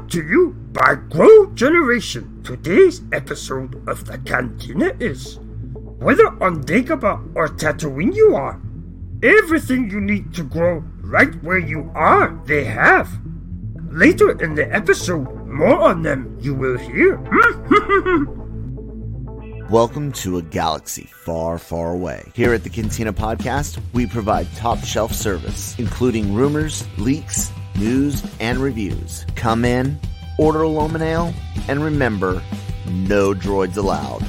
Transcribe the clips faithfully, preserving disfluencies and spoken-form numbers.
Brought to you by Grow Generation. Today's episode of the Cantina is, whether on Dagobah or Tatooine you are, everything you need to grow right where you are, they have. Later in the episode, more on them you will hear. Welcome to a galaxy far, far away. Here at the Cantina Podcast, we provide top-shelf service, including rumors, leaks, news, and reviews. Come in, order a Loman Ale, and remember, no droids allowed.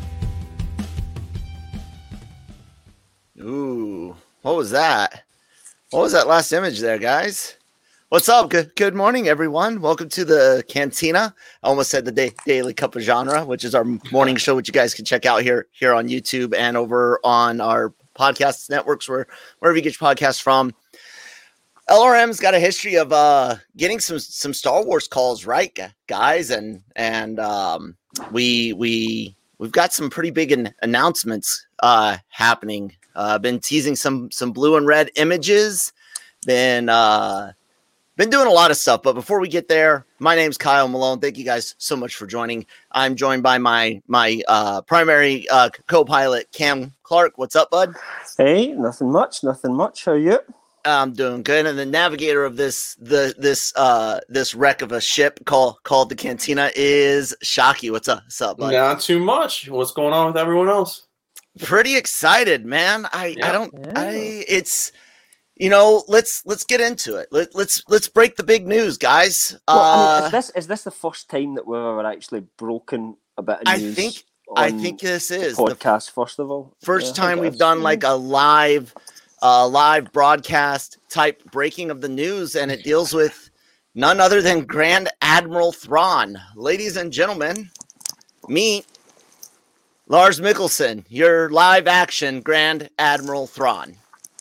Ooh, what was that? What was that last image there, guys? What's up? Good good morning, everyone. Welcome to the Cantina. I almost said the da- Daily Cup of Genre, which is our morning show, which you guys can check out here, here on YouTube and over on our podcast networks, where wherever you get your podcasts from. L R M's got a history of uh, getting some some Star Wars calls, right, guys? And and um, we we we've got some pretty big an- announcements uh, happening. Uh, been teasing some some blue and red images. Been uh, been doing a lot of stuff. But before we get there, my name's Kyle Malone. Thank you guys so much for joining. I'm joined by my my uh, primary uh, co-pilot, Cam Clark. What's up, bud? Hey, nothing much, nothing much. How are you? I'm doing good, and the navigator of this the this uh this wreck of a ship called called the Cantina is Shockey. What's up? What's up, buddy? Not too much. What's going on with everyone else? Pretty excited, man. I Yeah. I don't Yeah. I it's you know let's let's get into it. Let, let's let's break the big news, guys. Well, I mean, uh, is this is this the first time that we've ever actually broken a bit of I news? think on I think this is the the podcast. First of all, first Yeah, I time we've guess. done like a live uh live broadcast type breaking of the news, and it deals with none other than Grand Admiral Thrawn. Ladies and gentlemen, meet Lars Mikkelsen, your live action Grand Admiral Thrawn.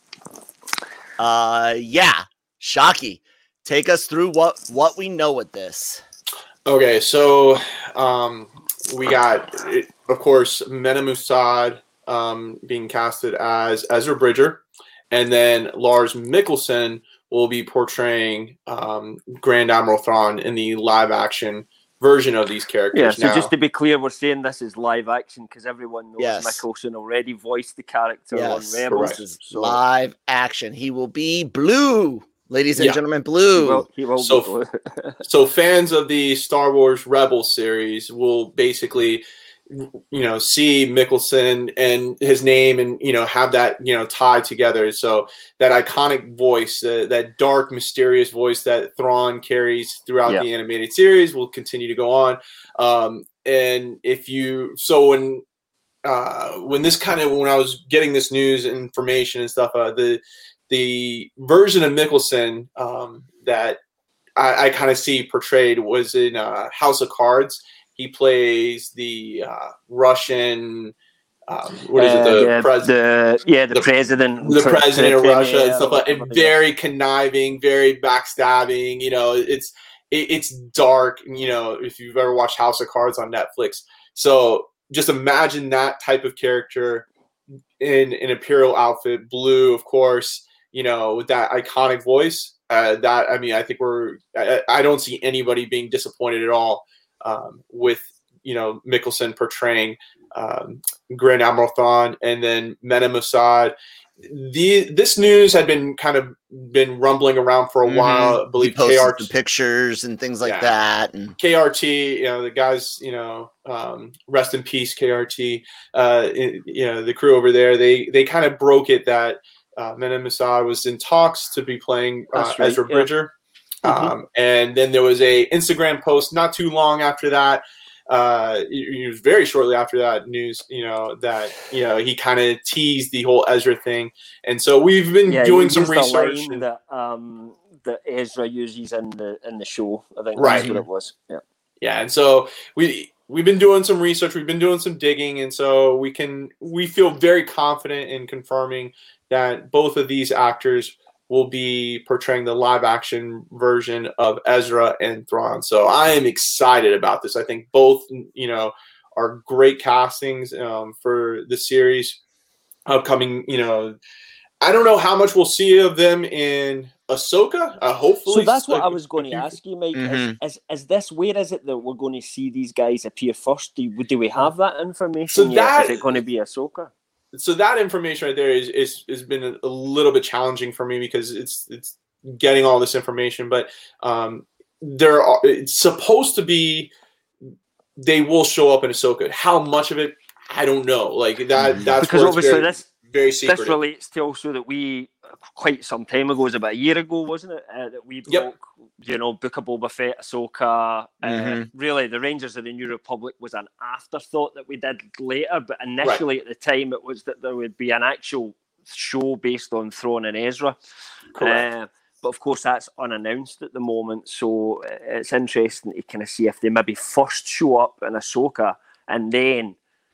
Uh yeah, Shockey, take us through what what we know with this. Okay, so um, we got, of course, Mena Mossad um, being casted as Ezra Bridger, and then Lars Mikkelsen will be portraying um, Grand Admiral Thrawn in the live-action version of these characters. Yeah. So now. just to be clear, we're saying this is live action because everyone knows Yes. Mickelson already voiced the character Yes, on Rebels. correct. This is So live action. He will be blue, ladies and Yeah. gentlemen, he blue. will, he will So- be blue. So fans of the Star Wars Rebels series will basically, you know, see Mikkelsen and his name and, you know, have that, you know, tied together. So that iconic voice, uh, that dark, mysterious voice that Thrawn carries throughout Yeah. the animated series will continue to go on. Um, and if you, so when, uh, when this kind of, when I was getting this news and information and stuff, uh, the, the version of Mikkelsen um, that I, I kind of see portrayed was in uh, House of Cards. He plays the uh, Russian, um, what is Uh, it, the yeah, president, the, yeah, the, the- president, the Pre- president of Pre- Russia and yeah, stuff like that. whatever, And very conniving, very backstabbing. You know, it's it, it's dark. You know, if you've ever watched House of Cards on Netflix, so just imagine that type of character in an imperial outfit, blue, of course. You know, with that iconic voice. Uh, that I mean, I think we're. I, I don't see anybody being disappointed at all um, with you know Mikkelsen portraying um, Grand Admiral Thrawn, and then Mena Mossad. The this news had been kind of been rumbling around for a Mhm. while. I believe He posted K R T, some pictures and things like Yeah. that. And K R T, you know the guys, you know, um, rest in peace, K R T. Uh, it- you know the crew over there. They they kind of broke it that. Uh, Mena Mossad was in talks to be playing uh, That's right, Ezra yeah. Bridger. Mhm. Um, and then there was a Instagram post not too long after that. Uh, it, it was very shortly after that news, you know, that, you know, he kind of teased the whole Ezra thing. And so we've been Yeah, doing he some used a research. line and- that um that Ezra uses in the in the show. I think Right. that's what it was. Yeah. Yeah, and so we we've been doing some research, we've been doing some digging, and so we can we feel very confident in confirming that both of these actors will be portraying the live action version of Ezra and Thrawn. So I am excited about this. I think both, you know, are great castings um, for the series upcoming, you know, I don't know how much we'll see of them in Ahsoka, uh, hopefully. So that's what uh, I was going to ask you, Mike. Mhm. Is, is is this where is it that we're going to see these guys appear first? Do, do we have that information So yet? that- Is it going to be Ahsoka? So that information right there is is has been a, a little bit challenging for me because it's it's getting all this information, but um, there are it's supposed to be they will show up in Ahsoka. How much of it, I don't know. Like that that's Because where it's obviously very, this very secretive. this relates to also that we quite some time ago, it was about a year ago, wasn't it? Uh, that we Yep. broke, you know, Book of Boba Fett, Ahsoka. Uh, Mhm. Really, the Rangers of the New Republic was an afterthought that we did later, but initially at the time it was that there would be an actual show based on Thrawn and Ezra. Correct. Uh, but of course, that's unannounced at the moment, so it's interesting to kind of see if they maybe first show up in Ahsoka, and then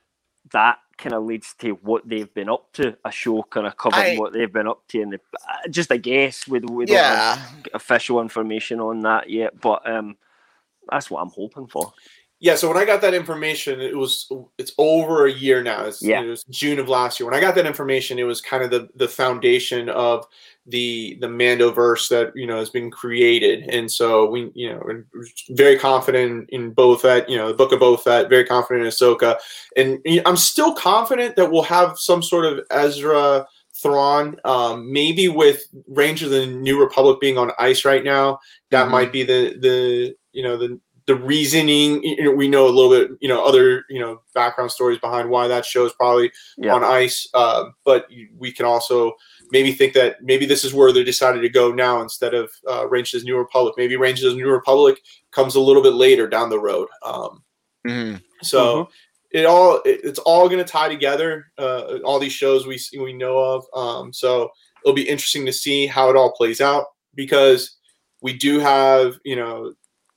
that kind of leads to what they've been up to. A show kind of covering I- what they've been up to, and the, uh, just a guess. We, we don't Yeah. have official information on that yet, but um, that's what I'm hoping for. Yeah, so when I got that information, it was it's over a year now. It's, Yeah. It was June of last year. When I got that information, it was kind of the the foundation of the the Mandoverse that you know has been created, and so we you know we're very confident in both that you know the Book of Boba Fett, very confident in Ahsoka, and I'm still confident that we'll have some sort of Ezra Thrawn, um, maybe with Rangers of the New Republic being on ice right now. That Mhm. might be the the you know the the reasoning. You know, we know a little bit, you know, other, you know, background stories behind why that show is probably Yeah. on ice. Uh, but we can also maybe think that maybe this is where they decided to go now instead of uh, Rangers of the New Republic. Maybe Rangers of the New Republic comes a little bit later down the road. Um, Mhm. so Mhm. it all it, it's all going to tie together. Uh, all these shows we we know of. Um, so it'll be interesting to see how it all plays out because we do have, you know,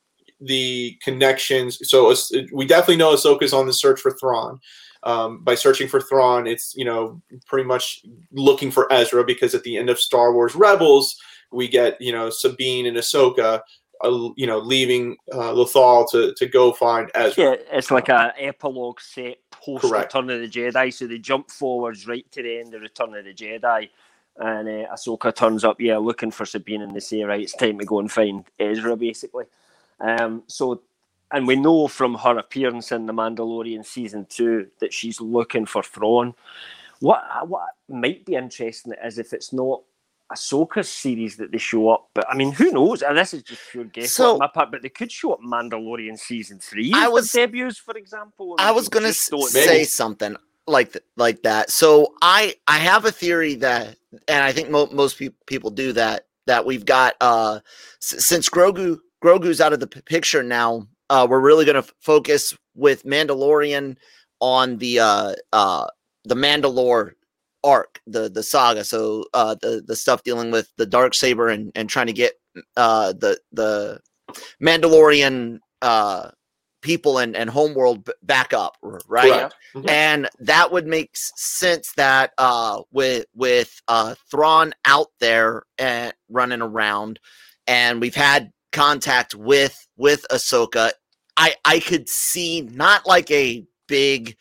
the connections. So it's- we definitely know Ahsoka's on the search for Thrawn. Um, by searching for Thrawn, it's, you know, pretty much looking for Ezra because at the end of Star Wars Rebels, we get, you know, Sabine and Ahsoka, uh, you know, leaving uh, Lothal to, to go find Ezra. Yeah, it's like a epilogue set post Correct. Return of the Jedi, so they jump forwards right to the end of Return of the Jedi, and uh, Ahsoka turns up, yeah, looking for Sabine, and they say, right, it's time to go and find Ezra, basically. Um, so, and we know from her appearance in The Mandalorian season two that she's looking for Thrawn. What what might be interesting is if it's not Ahsoka's series that they show up, but I mean, who knows? And this is just pure guess So- on my part, but they could show up Mandalorian season three. I I was- was debuts, for example. I was gonna just s- don't say know. something like th- like that. So I I have a theory that, and I think mo- most pe- people do that. That we've got uh s- since Grogu Grogu's out of the p- picture now. Uh, we're really gonna f- focus with Mandalorian on the uh uh the Mandalore arc, the the saga. So uh the the stuff dealing with the Darksaber and and trying to get uh the the Mandalorian uh people and, and homeworld b- back up, r- right? Correct. Mhm. And that would make s- sense that uh with with uh Thrawn out there and running around, and we've had contact with with Ahsoka, I I could see not like a big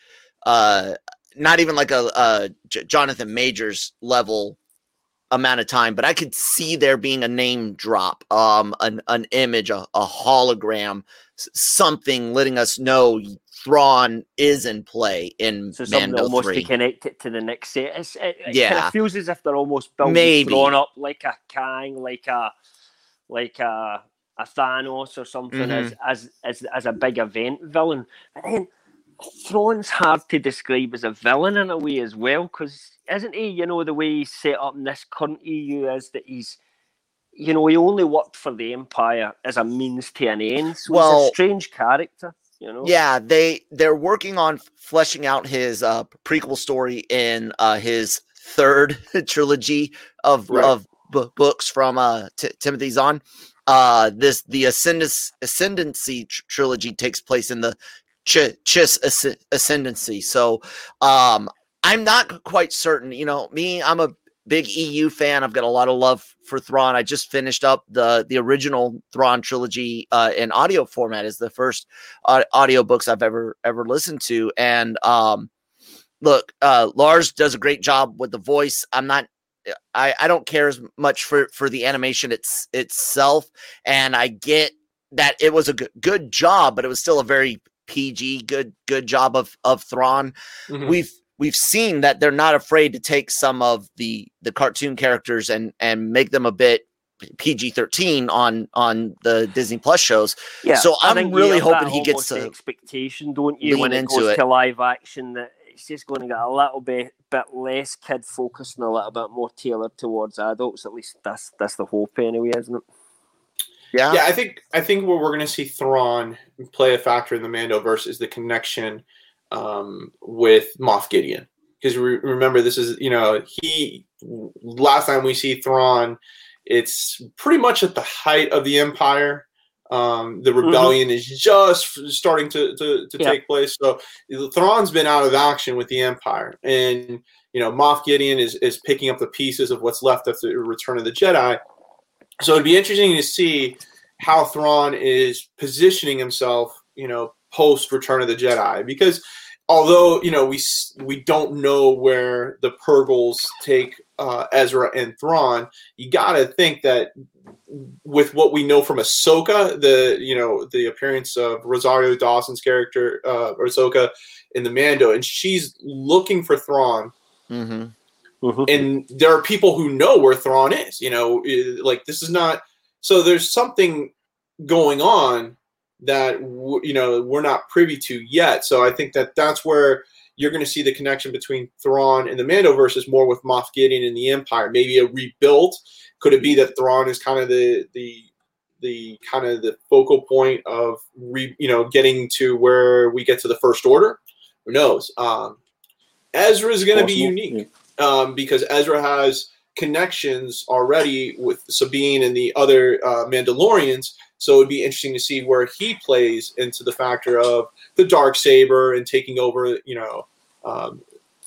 uh not even like a, a J- Jonathan Majors level amount of time, but I could see there being a name drop, um, an an image, a, a hologram, s- something letting us know Thrawn is in play in So something Mando almost to three. connect it to the next set. It's, it it kind Yeah. of feels as if they're almost building Maybe. Thrawn up like a Kang, like a like a a Thanos or something Mhm. as, as as as a big event villain. But then Thrawn's hard to describe as a villain in a way as well, because isn't he? You know, the way he's set up in this current E U is that he's, you know, he only worked for the Empire as a means to an end. So he's Well- a strange character. You know. Yeah, they they're working on fleshing out his uh, prequel story in uh, his third trilogy of Right. of b- books from uh, T- Timothy Zahn. Uh, this the Ascendus, Ascendancy tr- trilogy takes place in the Ch- Chiss Asc- Ascendancy. So um, I'm not quite certain. You know, me, I'm a big E U fan. I've got a lot of love for Thrawn. I just finished up the the original Thrawn trilogy uh, in audio format. Is the first uh, audiobooks I've ever ever listened to. And um, look, uh, Lars does a great job with the voice. I'm not I, I don't care as much for, for the animation it's itself. And I get that it was a good, good job, but it was still a very P G, good, good job of, of Thrawn. Mm-hmm. We've, we've seen that they're not afraid to take some of the, the cartoon characters and, and make them a bit P G thirteen on, on the Disney Plus shows. Yeah, so I'm really hoping he gets the to expectation, don't you, lean when it into goes it. to live action, that it's just going to get a little bit, bit less kid focused and a little bit more tailored towards adults. At least that's that's the hope anyway, isn't it? Yeah, yeah. I think I think what we're going to see Thrawn play a factor in the Mandoverse is the connection um, with Moff Gideon, because re- remember this is you know he last time we see Thrawn, it's pretty much at the height of the Empire. Um, the rebellion mm-hmm. is just starting to, to, to yeah. take place. So Thrawn's been out of action with the Empire. And, you know, Moff Gideon is, is picking up the pieces of what's left after the Return of the Jedi. So it'd be interesting to see how Thrawn is positioning himself, you know, post Return of the Jedi. Because although, you know, we we don't know where the Purgles take uh, Ezra and Thrawn, you got to think that with what we know from Ahsoka, the you know the appearance of Rosario Dawson's character, uh, Ahsoka in the Mando, and she's looking for Thrawn, mm-hmm. Mm-hmm. and there are people who know where Thrawn is. You know, like this is not so. There's something going on that w- you know we're not privy to yet. So I think that that's where you're going to see the connection between Thrawn and the Mandoverse is more with Moff Gideon and the Empire, maybe a rebuilt. Could it be that Thrawn is kind of the the the kind of the focal point of re, you know getting to where we get to the First Order? Who knows? Um, Ezra is going to be unique um, because Ezra has connections already with Sabine and the other uh, Mandalorians. So it'd be interesting to see where he plays into the factor of the Darksaber and taking over. You know. Um,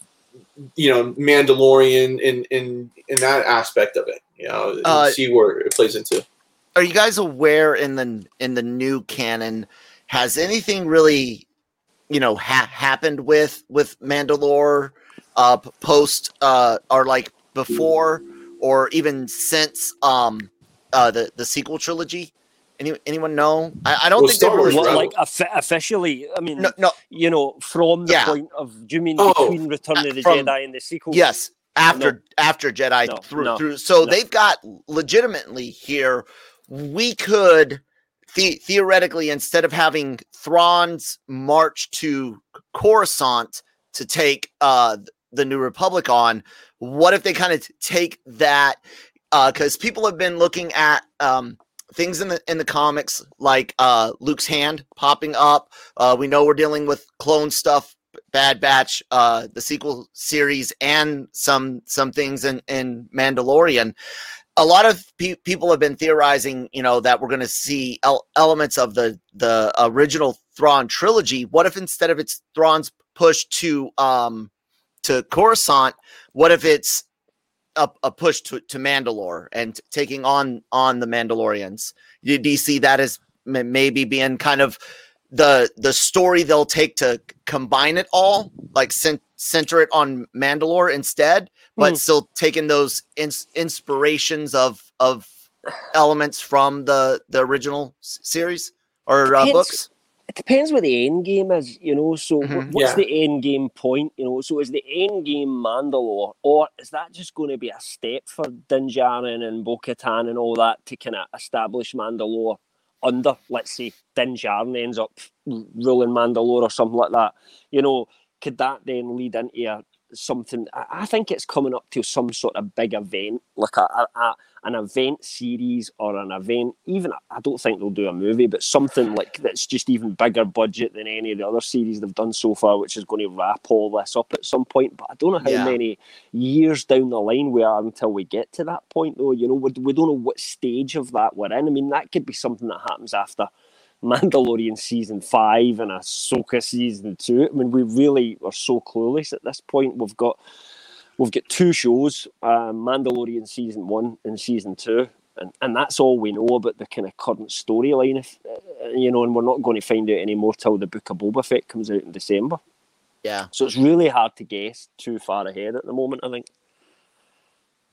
you know, Mandalorian in, in, in that aspect of it, you know, uh, see where it plays into. Are you guys aware in the, in the new canon, has anything really, you know, ha- happened with, with Mandalore, uh, post, uh, or like before, or even since, um, uh, the, the sequel trilogy? Any, anyone know? I, I don't well, think they really what, like officially. I mean, no, no. you know, from the yeah. point of, do you mean oh, between Return of the from, Jedi and the sequel? Yes, after no. after Jedi no, through no, through. So no. they've got legitimately here. We could the, theoretically, instead of having Thrawn's march to Coruscant to take uh, the New Republic on, what if they kind of t- take that? Because uh, people have been looking at. Um, Things in the in the comics like uh, Luke's hand popping up. Uh, we know we're dealing with clone stuff, Bad Batch, uh, the sequel series, and some some things in, in Mandalorian. A lot of pe- people have been theorizing, you know, that we're going to see el- elements of the the original Thrawn trilogy. What if instead of it's Thrawn's push to um to Coruscant, what if it's A, a push to, to Mandalore and t- taking on on the Mandalorians? Do, do you see that as m- maybe being kind of the the story they'll take to c- combine it all, like cent- center it on Mandalore instead, but mm. still taking those ins- inspirations of of elements from the the original s- series or uh, books? It depends what the end game is, you know. So, Mm-hmm. what's Yeah. the end game point, you know? So, is the end game Mandalore, or is that just going to be a step for Din Djarin and Bo-Katan and all that to kind of establish Mandalore under, let's say, Din Djarin ends up ruling Mandalore or something like that? You know, could that then lead into a, something? I, I think it's coming up to some sort of big event, like a, a, a an event series or an event, even, I don't think they'll do a movie, but something like that's just even bigger budget than any of the other series they've done so far, which is going to wrap all this up at some point. But I don't know how Yeah. many years down the line we are until we get to that point, though. You know, we, we don't know what stage of that we're in. I mean, that could be something that happens after Mandalorian season five and Ahsoka season two. I mean, we really are so clueless at this point. We've got We've got two shows, uh, Mandalorian season one and season two, and, and that's all we know about the kind of current storyline, if uh, you know, and we're not going to find out any more till the Book of Boba Fett comes out in December. Yeah. So it's really hard to guess too far ahead at the moment, I think.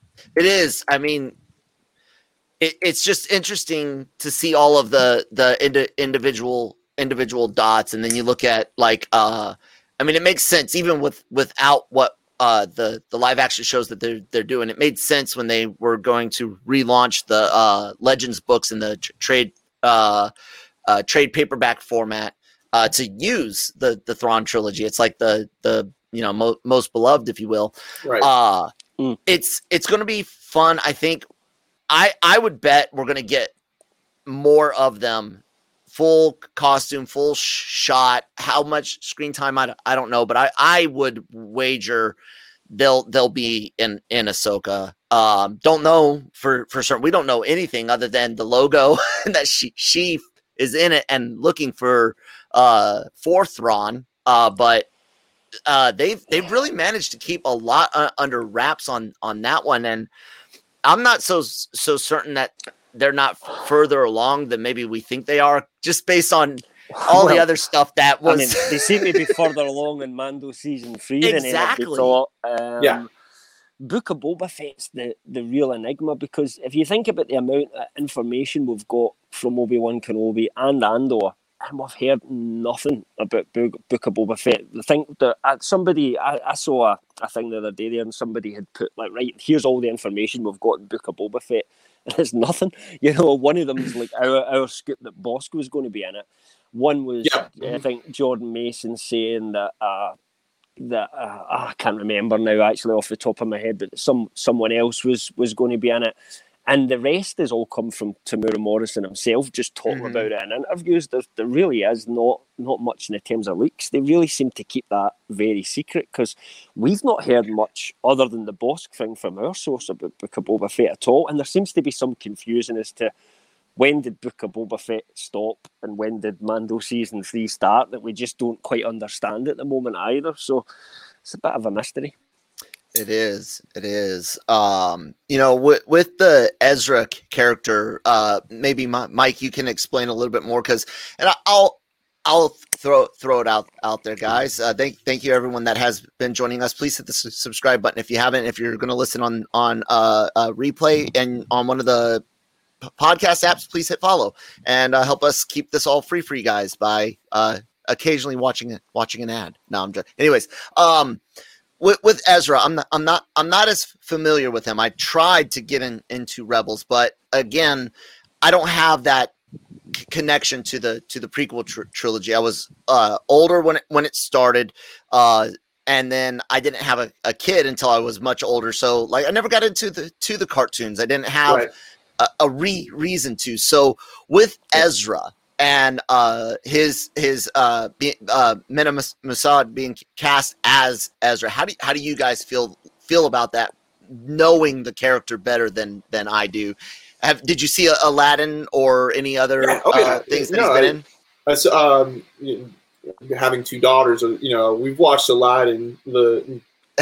It is. I mean, it, it's just interesting to see all of the the indi- individual individual dots, and then you look at like, uh, I mean, it makes sense even with without what uh, the the live action shows that they're they're doing. It made sense when they were going to relaunch the uh, Legends books in the tr- trade uh, uh, trade paperback format uh, to use the the Thrawn trilogy. It's like the the you know mo- most beloved, if you will. Right. Uh, Mm. It's it's going to be fun. I think I I would bet we're going to get more of them, full costume, full sh- shot. How much screen time I, I don't know, but I, I would wager they'll they'll be in in Ahsoka. Um, don't know for for certain. We don't know anything other than the logo that she she is in it and looking for uh for Thrawn. Uh, but. Uh, they've they've really managed to keep a lot uh, under wraps on on that one, and I'm not so so certain that they're not f- further along than maybe we think they are, just based on all Well, the other stuff that was. I mean, they seem to be further along in Mando season three than Exactly. anybody thought. Um, Yeah. Book of Boba Fett's the, the real enigma, because if you think about the amount of information we've got from Obi-Wan Kenobi and Andor, and we've heard nothing about Book, Book of Boba Fett. I think that uh, somebody, I, I saw a, a thing the other day there, and somebody had put, like, right, here's all the information we've got in Book of Boba Fett, and it's nothing. You know, one of them is like our, our scoop that Bosco was going to be in it. One was, Yeah. I think, Jordan Mason saying that, uh, that uh, I can't remember now actually off the top of my head, but some someone else was was going to be in it. And the rest has all come from Tamura Morrison himself, just talking Mhm. about it in interviews. There, there really is not not much in the terms of leaks. They really seem to keep that very secret, because we've not heard much other than the Bosk thing from our source about Book of Boba Fett at all. And there seems to be some confusion as to when did Book of Boba Fett stop and when did Mando season three start, that we just don't quite understand at the moment either. So it's a bit of a mystery. It is. It is. Um, you know, with with the Ezra c- character, uh, maybe Mi- Mike, you can explain a little bit more, because, and I- I'll I'll throw throw it out out there, guys. Uh, thank thank you everyone that has been joining us. Please hit the su- subscribe button if you haven't. If you're going to listen on on uh, uh, replay and on one of the p- podcast apps, please hit follow and uh, help us keep this all free for you guys by uh, occasionally watching it watching an ad. No, I'm just. Anyways, um. With, with Ezra, I'm not, I'm not, I'm not as familiar with him. I tried to get in, into Rebels, but again, I don't have that c- connection to the to the prequel tr- trilogy. I was uh, older when it, when it started, uh, and then I didn't have a, a kid until I was much older. So, like, I never got into the to the cartoons. I didn't have Right. a, a re reason to. So, with Ezra and uh, his his uh, be, uh, Mena Mas- Masad being cast as Ezra. How do how do you guys feel feel about that? Knowing the character better than than I do. Have did you see a, Aladdin or any other Yeah. Oh, yeah. uh, things that No, he's been I- in? That's, um, you know, having two daughters, you know, we've watched Aladdin the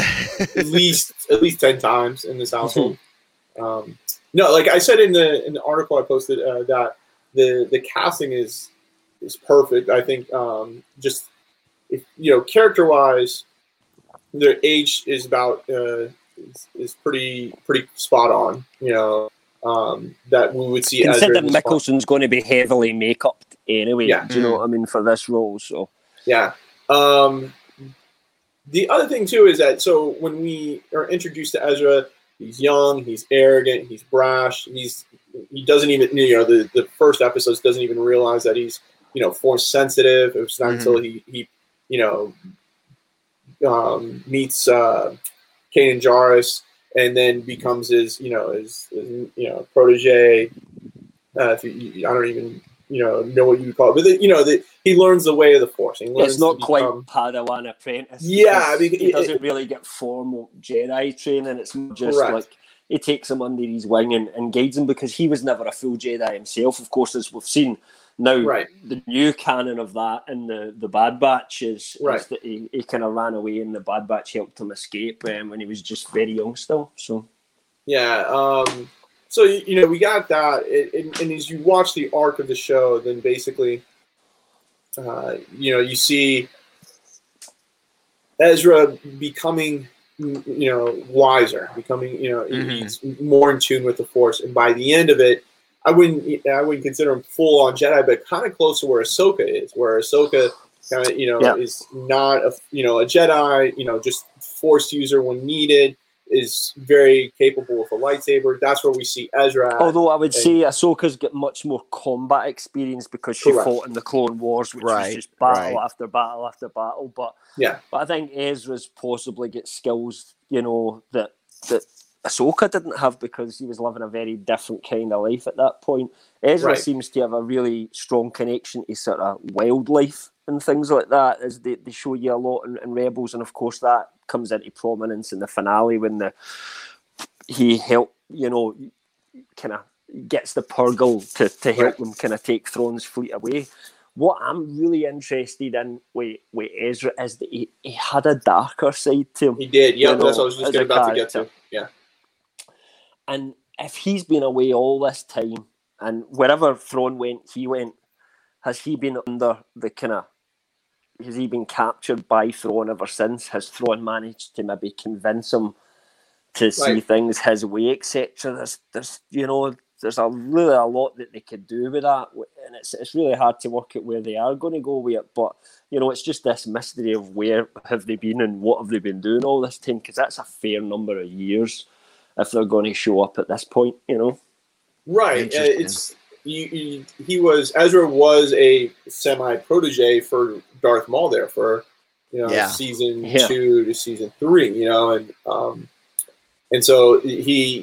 at least at least ten times in this household. Um, no, like I said in the in the article I posted, uh, that the the casting is is perfect. I think um, just if, you know, character wise, their age is about uh, is, is pretty pretty spot on. You know, um, that we would see Ezra Consider in this one. Mickelson's going to be heavily make-upped anyway. Yeah. Do you know what I mean, for this role? So Yeah. Um, the other thing too is that so when we are introduced to Ezra, he's young, he's arrogant, he's brash, he's he doesn't even you know the, the first episodes doesn't even realize that he's you know force sensitive. It was not Mhm. until he he you know um, meets uh, Kanan Jarrus and then becomes his you know his, his you know protege. Uh, if you, I don't even you know know what you would call it, but the, you know the, he learns the way of the force. He learns it's not to quite become, Padawan apprentice. Yeah, because I mean, he it- doesn't really get formal Jedi training. It's more just Correct. like he takes him under his wing and, and guides him, because he was never a full Jedi himself. Of course, as we've seen now, Right. the new canon of that in the, the Bad Batch is, Right. is that he, he kind of ran away and the Bad Batch helped him escape um, when he was just very young still. So Yeah. Um, so, you you know, we got that. It, it, and as you watch the arc of the show, then basically, uh, you know, you see Ezra becoming you know, wiser, becoming, you know, Mhm. he's more in tune with the Force. And by the end of it, I wouldn't, I wouldn't consider him full on Jedi, but kind of close to where Ahsoka is, where Ahsoka kind of, you know, Yeah. is not a, you know, a Jedi, you know, just Force user when needed, is very capable with a lightsaber. That's where we see Ezra at. Although I would and- say Ahsoka's got much more combat experience because she Correct. fought in the Clone Wars, which Right, was just battle right. after battle after battle. But Yeah. but I think Ezra's possibly got skills, you know, that that Ahsoka didn't have because he was living a very different kind of life at that point. Ezra Right. seems to have a really strong connection to sort of wildlife and things like that, as they, they show you a lot in, in Rebels, and of course that comes into prominence in the finale when the he helped, you know, kind of gets the Purgle to, to help Right. them kind of take Thrawn's fleet away. What I'm really interested in with, with Ezra is that he, he had a darker side to him. He did. Yeah, You know, that's what I was just as a about to get character. to. Yeah. And if he's been away all this time, and wherever Thrawn went, he went, has he been under the kind of, has he been captured by Thrawn ever since? Has Thrawn managed to maybe convince him to see Right. things his way, et cetera? There's, there's, you know, there's a really a lot that they could do with that, and it's it's really hard to work out where they are going to go with it. But you know, it's just this mystery of where have they been and what have they been doing all this time, because that's a fair number of years if they're going to show up at this point, you know. Right. Uh, Interesting. it's you, you, he was Ezra was a semi protege for Darth Maul there for you know Yeah. season Yeah. two to season three. You know, and um, and so he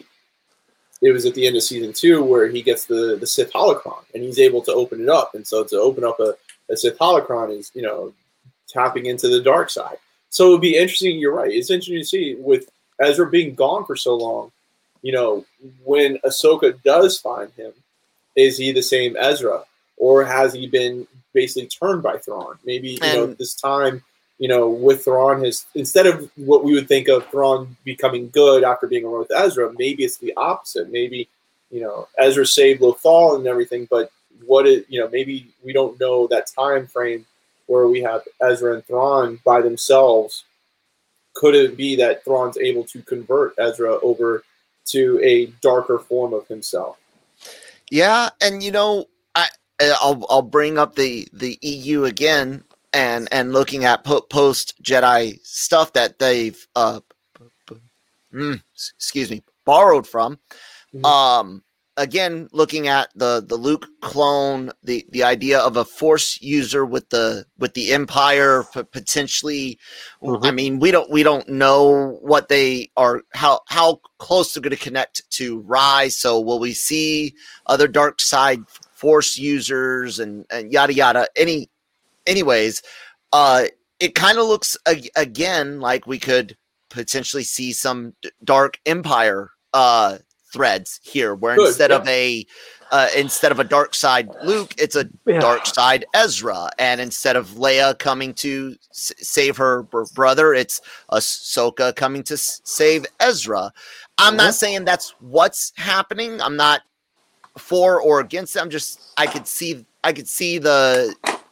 it was at the end of season two where he gets the the Sith holocron and he's able to open it up. And so to open up a, a Sith holocron is you know tapping into the dark side. So it would be interesting. You're right. It's interesting to see with Ezra being gone for so long. You know, when Ahsoka does find him, is he the same Ezra, or has he been basically turned by Thrawn? Maybe you know And- this time, you know, with Thrawn, his instead of what we would think of Thrawn becoming good after being alone with Ezra, maybe it's the opposite. Maybe you know Ezra saved Lothal and everything, but what it you know maybe we don't know that time frame where we have Ezra and Thrawn by themselves. Could it be that Thrawn's able to convert Ezra over to a darker form of himself? Yeah, and you know, I I'll I'll bring up the the E U again, and and looking at po- post Jedi stuff that they've uh, p- p- mm, excuse me, borrowed from. Mhm. Um, again, looking at the the Luke clone, the the idea of a Force user with the with the Empire p- potentially. Mhm. I mean, we don't we don't know what they are, how how close they're going to connect to Rise. So will we see other dark side Force users and, and yada yada? Any, anyways, uh, it kind of looks ag- again like we could potentially see some d- dark Empire uh threads here, where Good, instead yeah. of a uh, instead of a dark side Luke, it's a Yeah. dark side Ezra, and instead of Leia coming to s- save her br- brother, it's Ahsoka coming to s- save Ezra. I'm Mhm. not saying that's what's happening. I'm not for or against it. I'm just I could see I could see the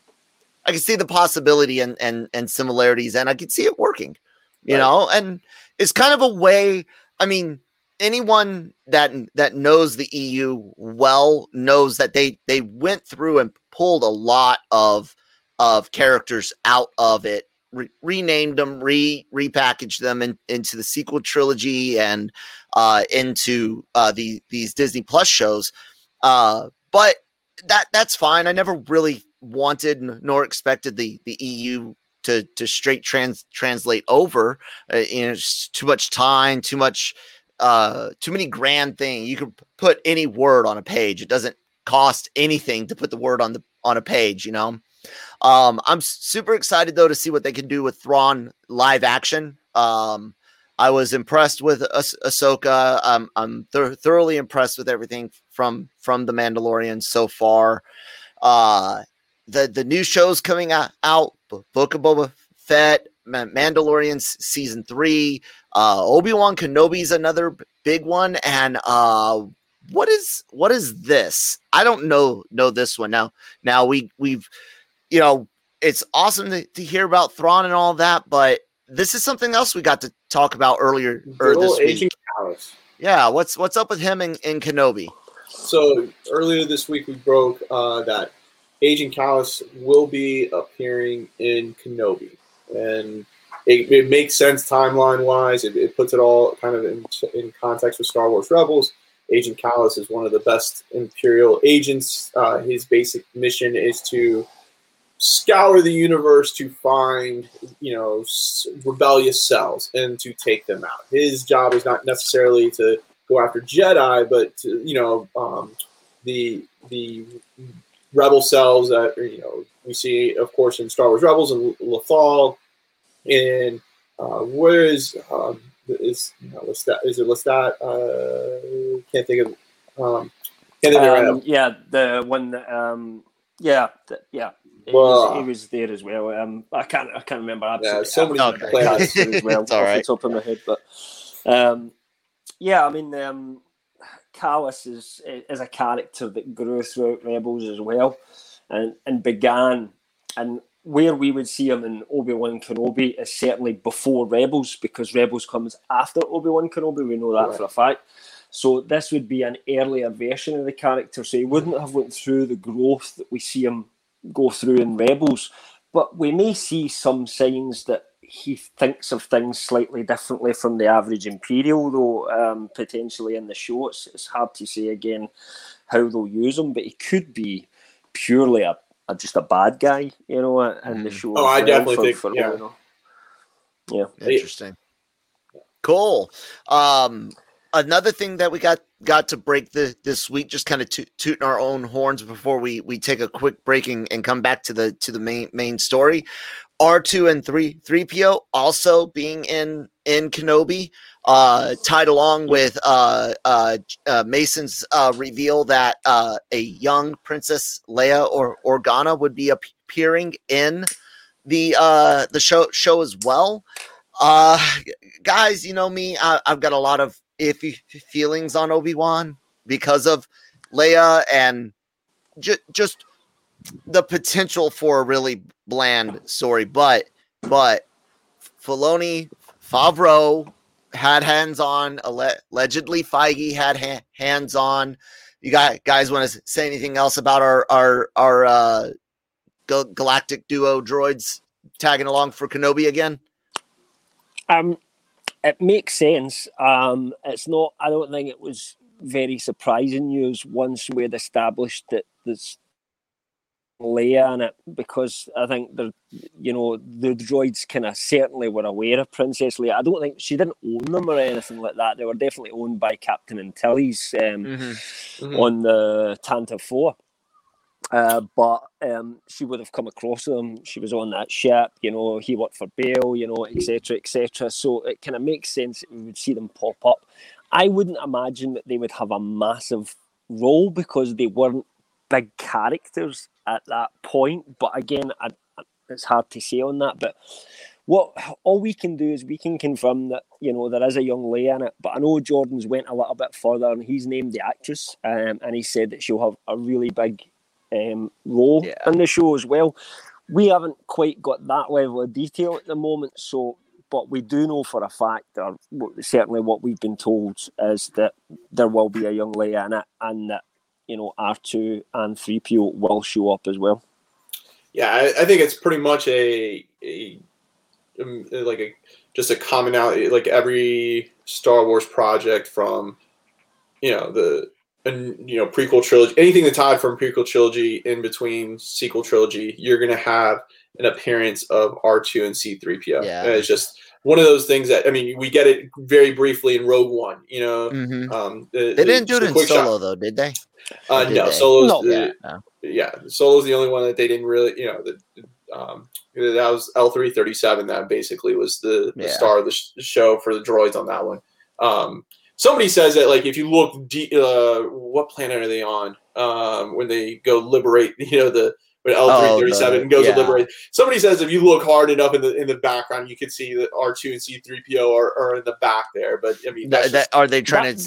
I could see the possibility and and and similarities, and I could see it working. You Right. know, and it's kind of a way. I mean, anyone that that knows the E U well knows that they they went through and pulled a lot of of characters out of it, re- renamed them, re repackaged them in, into the sequel trilogy and uh, into uh, the these Disney Plus shows. Uh, but that that's fine. I never really wanted n- nor expected the the E U to to straight trans translate over. Uh, you know, it's too much time, too much, uh, too many grand things. You could p- put any word on a page. It doesn't cost anything to put the word on the on a page. You know. Um, I'm s- super excited though to see what they can do with Thrawn live action. Um, I was impressed with ah- Ahsoka. Um, I'm th- thoroughly impressed with everything from from the Mandalorian so far. Uh, the the new shows coming out, out B- Book of Boba Fett, Ma- Mandalorian s- season three, uh, Obi-Wan Kenobi's another b- big one, and uh, what is what is this? I don't know know this one now. Now we we've you know it's awesome to, to hear about Thrawn and all that, but this is something else we got to talk about earlier or Good this old week. Agent Kallus. Yeah, what's what's up with him in, in Kenobi? So earlier this week we broke uh, that Agent Kallus will be appearing in Kenobi, and it, it makes sense timeline wise. It, it puts it all kind of in, in context with Star Wars Rebels. Agent Kallus is one of the best Imperial agents. Uh, his basic mission is to scour the universe to find, you know, s- rebellious cells and to take them out. His job is not necessarily to go after Jedi, but to, you know, um, the the rebel cells that, you know, we see, of course, in Star Wars Rebels and Lothal, and uh, where is um, is you know, Lestat? Is it Lestat? Uh, can't think of. Um, can't think of it right Um, now. yeah, the one that, um, yeah, th- yeah, he, Well, was, he was there as well. Um, I can't, I can't remember Yeah, absolutely. so many absolutely planets. characters as well It's all off right. the top of my head, but um, yeah, I mean, um, Kallus is is a character that grew throughout Rebels as well, and and began and. Where we would see him in Obi-Wan Kenobi is certainly before Rebels, because Rebels comes after Obi-Wan Kenobi. We know that Right. for a fact. So this would be an earlier version of the character. So he wouldn't have went through the growth that we see him go through in Rebels. But we may see some signs that he thinks of things slightly differently from the average Imperial, though, um, potentially in the show. It's, it's hard to say again how they'll use him, but he could be purely a are just a bad guy, you know, in the Mhm. show. Oh, as I well, definitely for, think- for all yeah. we know. Yeah. Interesting. Cool. Um, another thing that we got got to break the this week, just kind of toot, tooting our own horns before we we take a quick break and, and come back to the to the main main story. R two and three three P O also being in in Kenobi, uh, tied along with uh, uh, uh, Mason's uh, reveal that uh, a young Princess Leia or Organa would be appearing in the uh, the show show as well. Uh, guys, you know me, I, I've got a lot of iffy feelings on Obi-Wan because of Leia and ju- just the potential for a really bland story. But but Filoni, Favreau had hands on. Alle- allegedly, Feige had ha- hands on. You got guys want to say anything else about our our our uh, gal- galactic duo droids tagging along for Kenobi again? Um, it makes sense. Um, it's not, I don't think it was very surprising news once we had established that there's Leia in it, because I think they're, you know, the droids kind of certainly were aware of Princess Leia. I don't think she didn't own them or anything like that. They were definitely owned by Captain Antilles um, Mm-hmm. Mhm. on the Tantive four. Uh, but um, she would have come across them. She was on that ship, you know, he worked for Bale, you know, et cetera, et cetera. So it kind of makes sense that we would see them pop up. I wouldn't imagine that they would have a massive role because they weren't big characters at that point. But again, I, it's hard to say on that. But what all we can do is we can confirm that, you know, there is a young Leia in it. But I know Jordan's went a little bit further and he's named the actress, um, and he said that she'll have a really big um, role Yeah. in the show as well. We haven't quite got that level of detail at the moment, so but we do know for a fact, or certainly what we've been told, is that there will be a young Leia in it, and that, you know, R two and three P O will show up as well. Yeah, I, I think it's pretty much a, a um, like a just a commonality. Like every Star Wars project from, you know, the and you know prequel trilogy, anything that's tied from prequel trilogy in between sequel trilogy, you're gonna have an appearance of R two and C three P O. Yeah. And it's just one of those things that, I mean, we get it very briefly in Rogue One. You know, Mm-hmm. um, the, They didn't do just it a in quick Solo shot. though, did they? Uh, Or did no, they? Solo's No. the, Yeah. no. yeah, Solo's the only one that they didn't really, you know, the, um, that was L three thirty-seven. That basically was the, the Yeah. star of the sh- show for the droids on that one. Um, somebody says that, like, if you look, de- uh, what planet are they on? Um, when they go liberate, you know, the when L three thirty-seven Oh, the- goes yeah. to liberate. Somebody says if you look hard enough in the in the background, you can see that R two and C three P O are, are in the back there. But I mean, that's That, just, that, are they trying That- to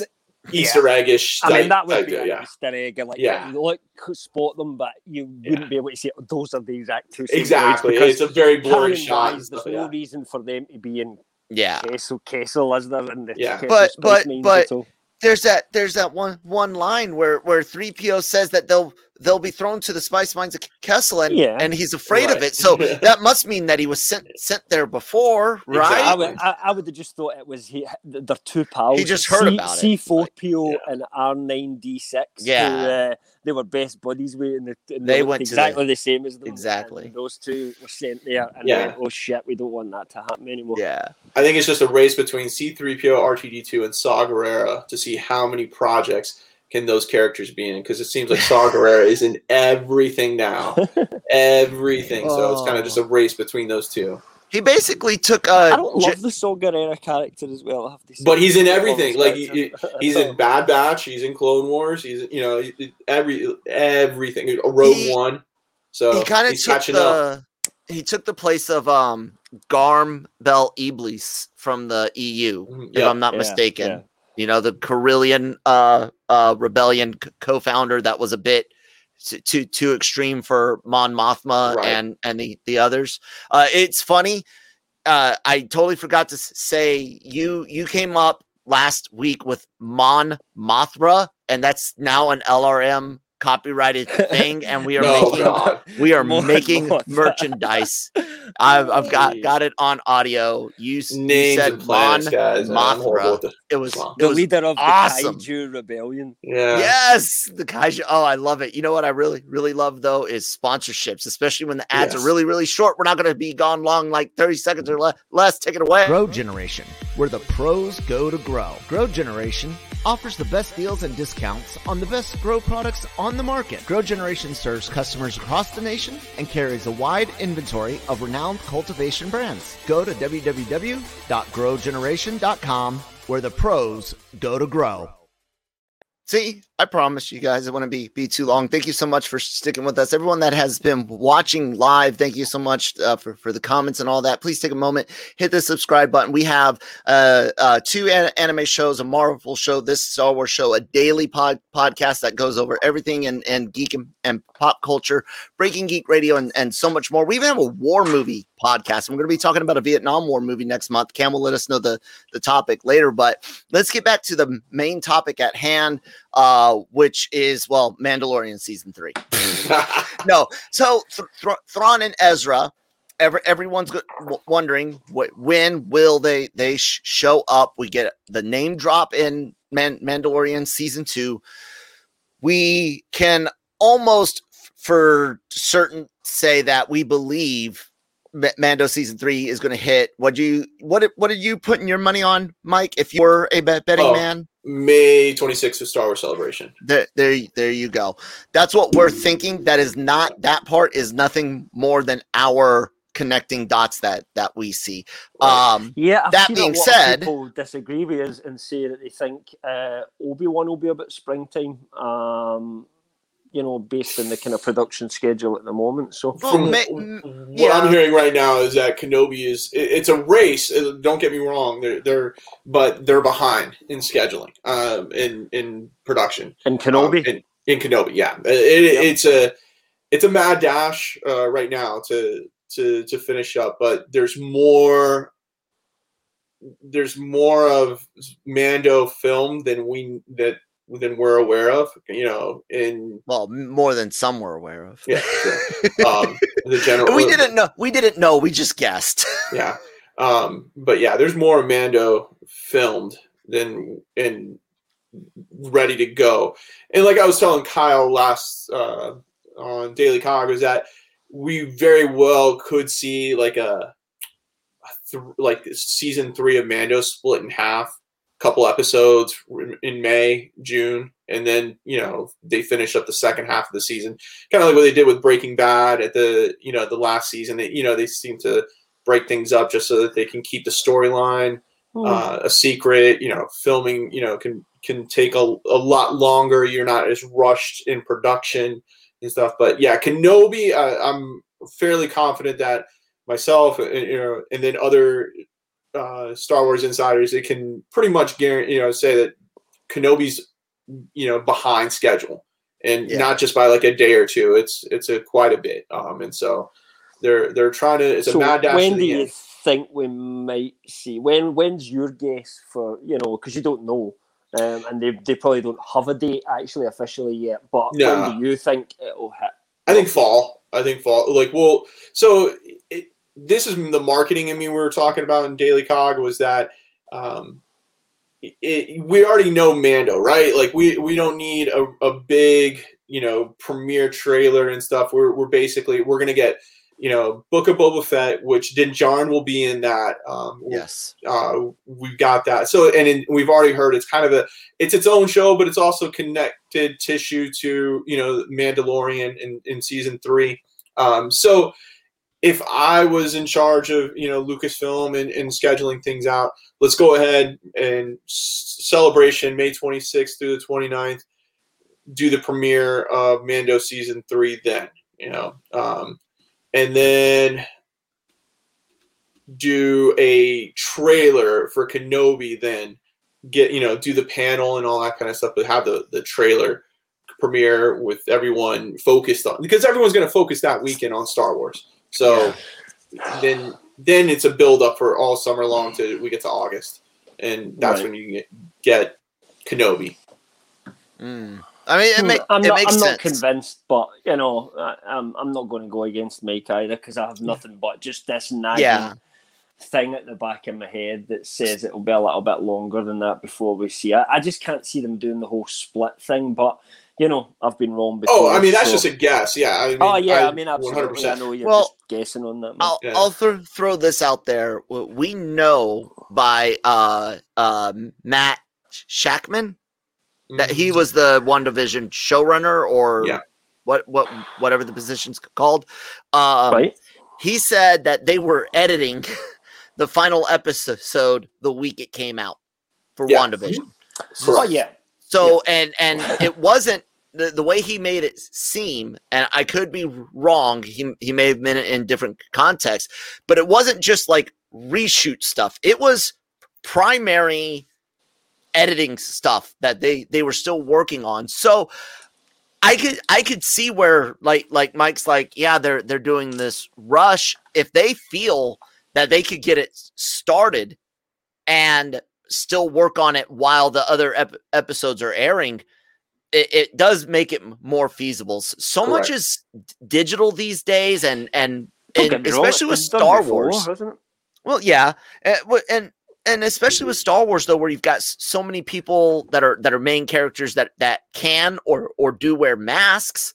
Easter eggish. I mean, that type- would type be deal, an yeah. Easter egg. Like, Yeah. you look, spot them, but you wouldn't Yeah. be able to say, oh, those are the exact two same Exactly. because It's a very blurry canon shot. and wise, stuff, there's no yeah. reason for them to be in Yeah. Kessel, Kessel, is there? In the Yeah. Kessel But- Spice but- Mines but- at all. There's that there's that one one line where where three P O says that they'll they'll be thrown to the spice mines of Kessel, and, Yeah. and he's afraid of Right. it. So that must mean that he was sent sent there before, right? I Exactly. would, I, I would have just thought it was he. They're two pals. He just heard C, about it. C four P O Yeah. and R nine D six. Yeah. who, uh, they were best buddies with, and, the, and They they, looked went to exactly the, same as them. Exactly. And those two were sent there, and Yeah. went, oh shit, we don't want that to happen anymore. Yeah. I think it's just a race between C three P O, R two D two, and Saw Gerrera to see how many projects can those characters be in, because it seems like Saw Gerrera is in everything now. Everything. So it's kind of just a race between those two. He basically took uh I don't J- love the Saw Gerrera character as well. I have to say, But he's in All everything. Like he, respect he- to him. he's in Bad Batch. He's in Clone Wars. He's you know he- every everything. Rogue He- One. So he kind of he's took catching up. the he took the place of um Garm Bel Iblis from the E U, Mhm, if yeah, I'm not yeah, mistaken. yeah. You know, the Carillion uh uh rebellion c- co-founder that was a bit t- too too extreme for Mon Mothma Right. and and the the others. Uh it's funny. Uh I totally forgot to s- say you you came up last week with Mon Mothra, and that's now an L R M copyrighted thing, and we are No, making God. we are Mon making Mothra. merchandise. I've, I've got got it on audio. You, s- you Names said and planets, Mon guys. and I'm horrible Mothra. with the- It was Wow. it The was leader of awesome. the Kaiju Rebellion. Yeah. Yes, the Kaiju. Oh, I love it. You know what I really, really love though is sponsorships, especially when the ads Yes. are really, really short. We're not going to be gone long, like thirty seconds or le- less. Take it away. Grow Generation, where the pros go to grow. Grow Generation offers the best deals and discounts on the best grow products on the market. Grow Generation serves customers across the nation and carries a wide inventory of renowned cultivation brands. Go to w w w dot grow generation dot com, where the pros go to grow. See, I promise you guys it wouldn't be be too long. Thank you so much for sticking with us. Everyone that has been watching live, thank you so much uh, for, for the comments and all that. Please take a moment, hit the subscribe button. We have uh, uh, two an- anime shows, a Marvel show, this Star Wars show, a daily pod podcast that goes over everything and, and geek and, and pop culture, Breaking Geek Radio, and, and so much more. We even have a war movie podcast. I'm going to be talking about a Vietnam War movie next month. Cam will let us know the, the topic later, but let's get back to the main topic at hand. Uh, which is, well, Mandalorian season three. No, so Th- Th- Thrawn and Ezra, every, everyone's go- w- wondering wh- when will they they sh- show up. We get the name drop in Man- Mandalorian season two. We can almost f- for certain say that we believe Ma- Mando season three is going to hit. What do you what did- what did you putting your money on, Mike? If you were a bet- betting Oh. man. May twenty-sixth of Star Wars Celebration. There, there, there you go. That's what we're thinking. That is not that part is nothing more than our connecting dots that that we see. Um, Yeah, I've That seen being a lot said- of people disagree with us and say that they think uh, Obi-Wan will be about springtime. Um, you know, based on the kind of production schedule at the moment. So Well, From ma- what mm, yeah. I'm hearing right now is that Kenobi is it- it's a race. uh, Don't get me wrong, they're they're but they're behind in scheduling, um, in in production. and Kenobi, Um, in, in Kenobi, yeah, it, it, it's a it's a mad dash uh, right now to to to finish up, but there's more. There's more of Mando film than we that than we're aware of, you know. In well, m- more than some were aware of. yeah, sure. um, the general. we didn't know. We didn't know. We just guessed. Yeah, um, but yeah, there's more Mando filmed than and ready to go. And like I was telling Kyle last uh, on Daily Cog, is that we very well could see like a, a th- like season three of Mando split in half, couple episodes in May, June, and then you know they finish up the second half of the season, kind of like what they did with Breaking Bad at the you know the last season. They, you know they seem to break things up just so that they can keep the storyline uh, a secret. You know, filming you know can can take a, a lot longer. You're not as rushed in production and stuff. But yeah, Kenobi, uh, I'm fairly confident that myself, you know, and then other uh, Star Wars insiders, they can pretty much guarantee, you know, say that Kenobi's, you know, behind schedule, and Yeah. not just by like a day or two. It's it's a quite a bit. Um, and so they're they're trying to. It's So a mad dash when to do the you end. think we might see? When when's your guess for, you know, because you don't know, um, and they they probably don't have a date actually officially yet. But No. when do you think it'll hit? I think fall. I think fall. Like, well, so it, this is the marketing in me we were talking about in Daily Cog was that um, it, we already know Mando, right? Like, we, we don't need a, a big, you know, premiere trailer and stuff. We're we're basically we're gonna get, you know, Book of Boba Fett, which Din Djarin will be in that. Um, Yes. uh, we've got that. So, and in, we've already heard it's kind of a, it's its own show, but it's also connected tissue to, you know, Mandalorian in, in season three. Um, so if I was in charge of, you know, Lucasfilm and, and scheduling things out, let's go ahead and s- celebration May twenty-sixth through the twenty-ninth, do the premiere of Mando season three then, you know, um, and then do a trailer for Kenobi, then get, you know, do the panel and all that kind of stuff, but have the, the trailer premiere with everyone focused on, because everyone's going to focus that weekend on Star Wars. So Yeah. then, then it's a build up for all summer long to we get to August, and that's Right. when you get, get Kenobi. Mm. I mean, it, make, I'm it not. makes I'm sense. not convinced, but you know, I, I'm. I'm not going to go against Mike either because I have nothing but just this nagging Yeah. thing at the back of my head that says it'll be a little bit longer than that before we see it. I just can't see them doing the whole split thing, but you know, I've been wrong before. Oh, I mean, that's so- just a guess. Yeah. I mean, oh yeah, I, I mean, absolutely. one hundred percent. I know you're Well, just guessing on that. Man. I'll Yeah. I'll th- throw this out there. We know by uh, uh, Matt Shackman that he was the One Division showrunner, or Yeah. what what whatever the position's called. Um, right? He said that they were editing the final episode the week it came out for Yeah. WandaVision. Oh yeah. So and and it wasn't the, the way he made it seem, and I could be wrong. He he may have meant it in different contexts, but it wasn't just like reshoot stuff. It was primary editing stuff that they they were still working on. So I could I could see where like like Mike's like, yeah, they're they're doing this rush. If they feel that they could get it started and still work on it while the other ep- episodes are airing, it, it does make it more feasible. So much Correct. is digital these days, and and, Don't and get me wrong, especially with it's done Star before, Wars. hasn't it? Well, yeah, uh, w- and and especially with Star Wars though, where you've got s- so many people that are that are main characters that that can or or do wear masks.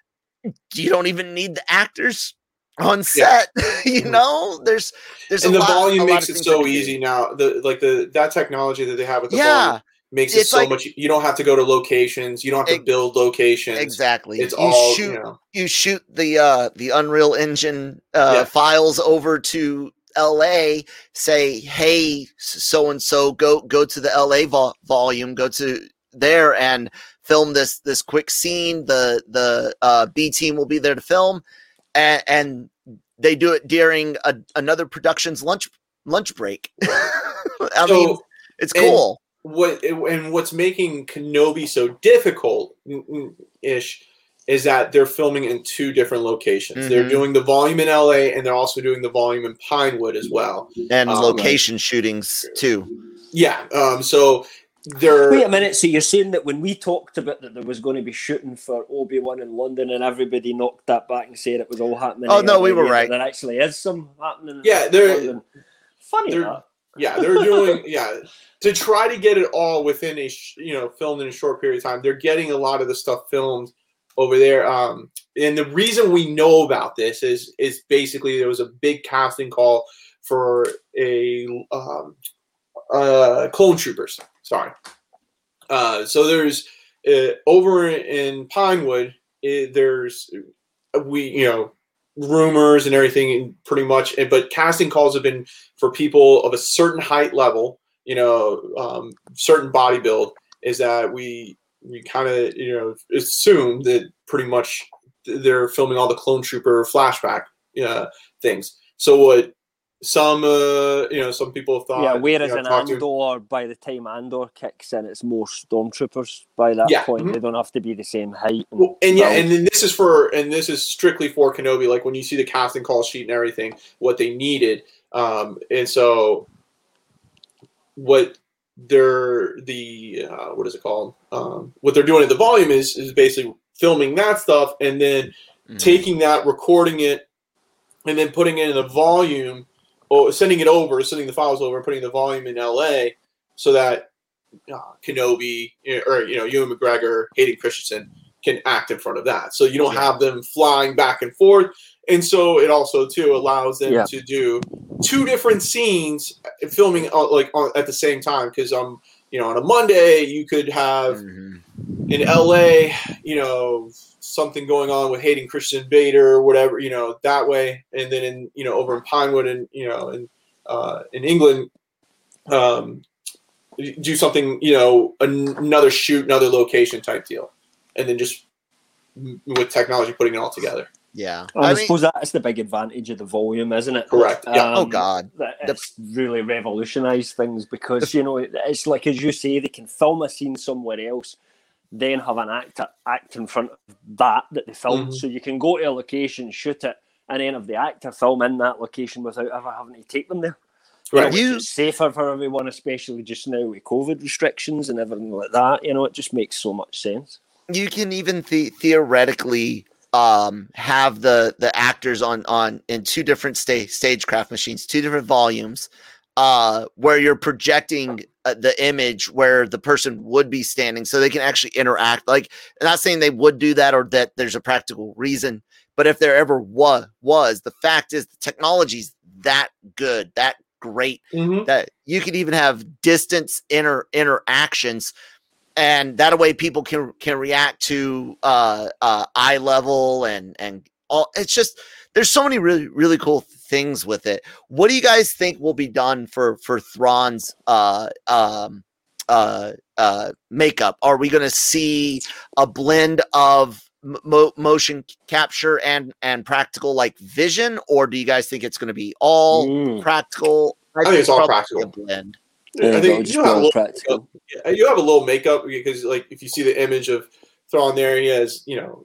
You don't even need the actors on set. you know, there's there's And a the lot, volume a lot makes of it things so that can easy do. now. The like the that technology that they have with the Yeah, volume makes it it's so like- much. You don't have to go to locations. You don't have to Ex- build locations. exactly. It's you all shoot you know. you shoot the uh the Unreal Engine uh Yeah. files over to L A, say, hey, so and so, go go to the L A vol- volume, go to there and film this this quick scene. The the uh, B team will be there to film, and, and they do it during a, another production's lunch lunch break. I So, mean, it's and- cool. What and what's making Kenobi so difficult ish is that they're filming in two different locations. They're Mhm. doing the volume in L A and they're also doing the volume in Pinewood as well. And um, location shootings too. Yeah. Um. So they're Wait a minute. So you're saying that when we talked about that there was going to be shooting for Obi-Wan in London, and everybody knocked that back and said it was all happening? Oh, in no, we L A, were but right. There actually is some happening. Yeah, in they're- London. Funny they're- that. Yeah, they're doing yeah to try to get it all within a sh- you know filmed in a short period of time. They're getting a lot of the stuff filmed over there. Um, and the reason we know about this is is basically there was a big casting call for a um, uh, Clone Troopers. Sorry. Uh, so there's uh, over in Pinewood. It, there's we you know. rumors and everything pretty much, but casting calls have been for people of a certain height level, you know, um, certain body build, is that we we kind of you know assume that pretty much they're filming all the Clone Trooper flashback uh, things. So what some uh, you know some people have thought. Yeah, whereas you know, in talked to- Andor, by the time Andor kicks in, it's more stormtroopers. By that Yeah, point, mhm. they don't have to be the same height. And, Well, and yeah, build. and then this is for, and this is strictly for Kenobi. Like when you see the casting call sheet and everything, what they needed, um, and so what they're the uh, what is it called? Um, what they're doing at the volume is is basically filming that stuff and then Mhm. taking that, recording it, and then putting it in the volume, or sending it over, sending the files over, and putting the volume in L A so that uh, Kenobi or you know Ewan McGregor, Hayden Christensen can act in front of that. So you don't Yeah. have them flying back and forth, and so it also too allows them Yeah. to do two different scenes filming uh, like on, at the same time. Because um you know on a Monday you could have Mhm. in L A you know something going on with Hayden Christensen Bader or whatever you know that way, and then in you know over in Pinewood and you know in uh, in England. Um, do something, you know, an- another shoot, another location type deal, and then just m- with technology putting it all together. Yeah. And I, I mean, suppose that's the big advantage of the volume, isn't it? Correct. Yeah. oh God. That The- it's really revolutionised things because, you know, it's like, as you say, they can film a scene somewhere else, then have an actor act in front of that that they filmed. Mhm. So you can go to a location, shoot it, and then have the actor film in that location without ever having to take them there. Right. You know, You- which is safer for everyone, especially just now with COVID restrictions and everything like that. You know, it just makes so much sense. You can even the- theoretically um, have the the actors on on in two different sta- stagecraft machines, two different volumes, uh, where you're projecting uh, the image where the person would be standing, so they can actually interact. Like, I'm not saying they would do that or that there's a practical reason, but if there ever was, was the fact is the technology's that good, that great Mhm. that you could even have distance inter interactions, and that way people can can react to uh, uh, eye level and and all. It's just there's so many really really cool things with it. What do you guys think will be done for for Thrawn's uh, um, uh, uh, makeup? Are we going to see a blend of mo- motion capture and and practical like vision, or do you guys think it's going to be all Mm. practical? I think it's all probably practical. a blend. There I you think go, just you have a going little practical. Yeah, you have a little makeup because, like, if you see the image of Thrawn there, he has, you know,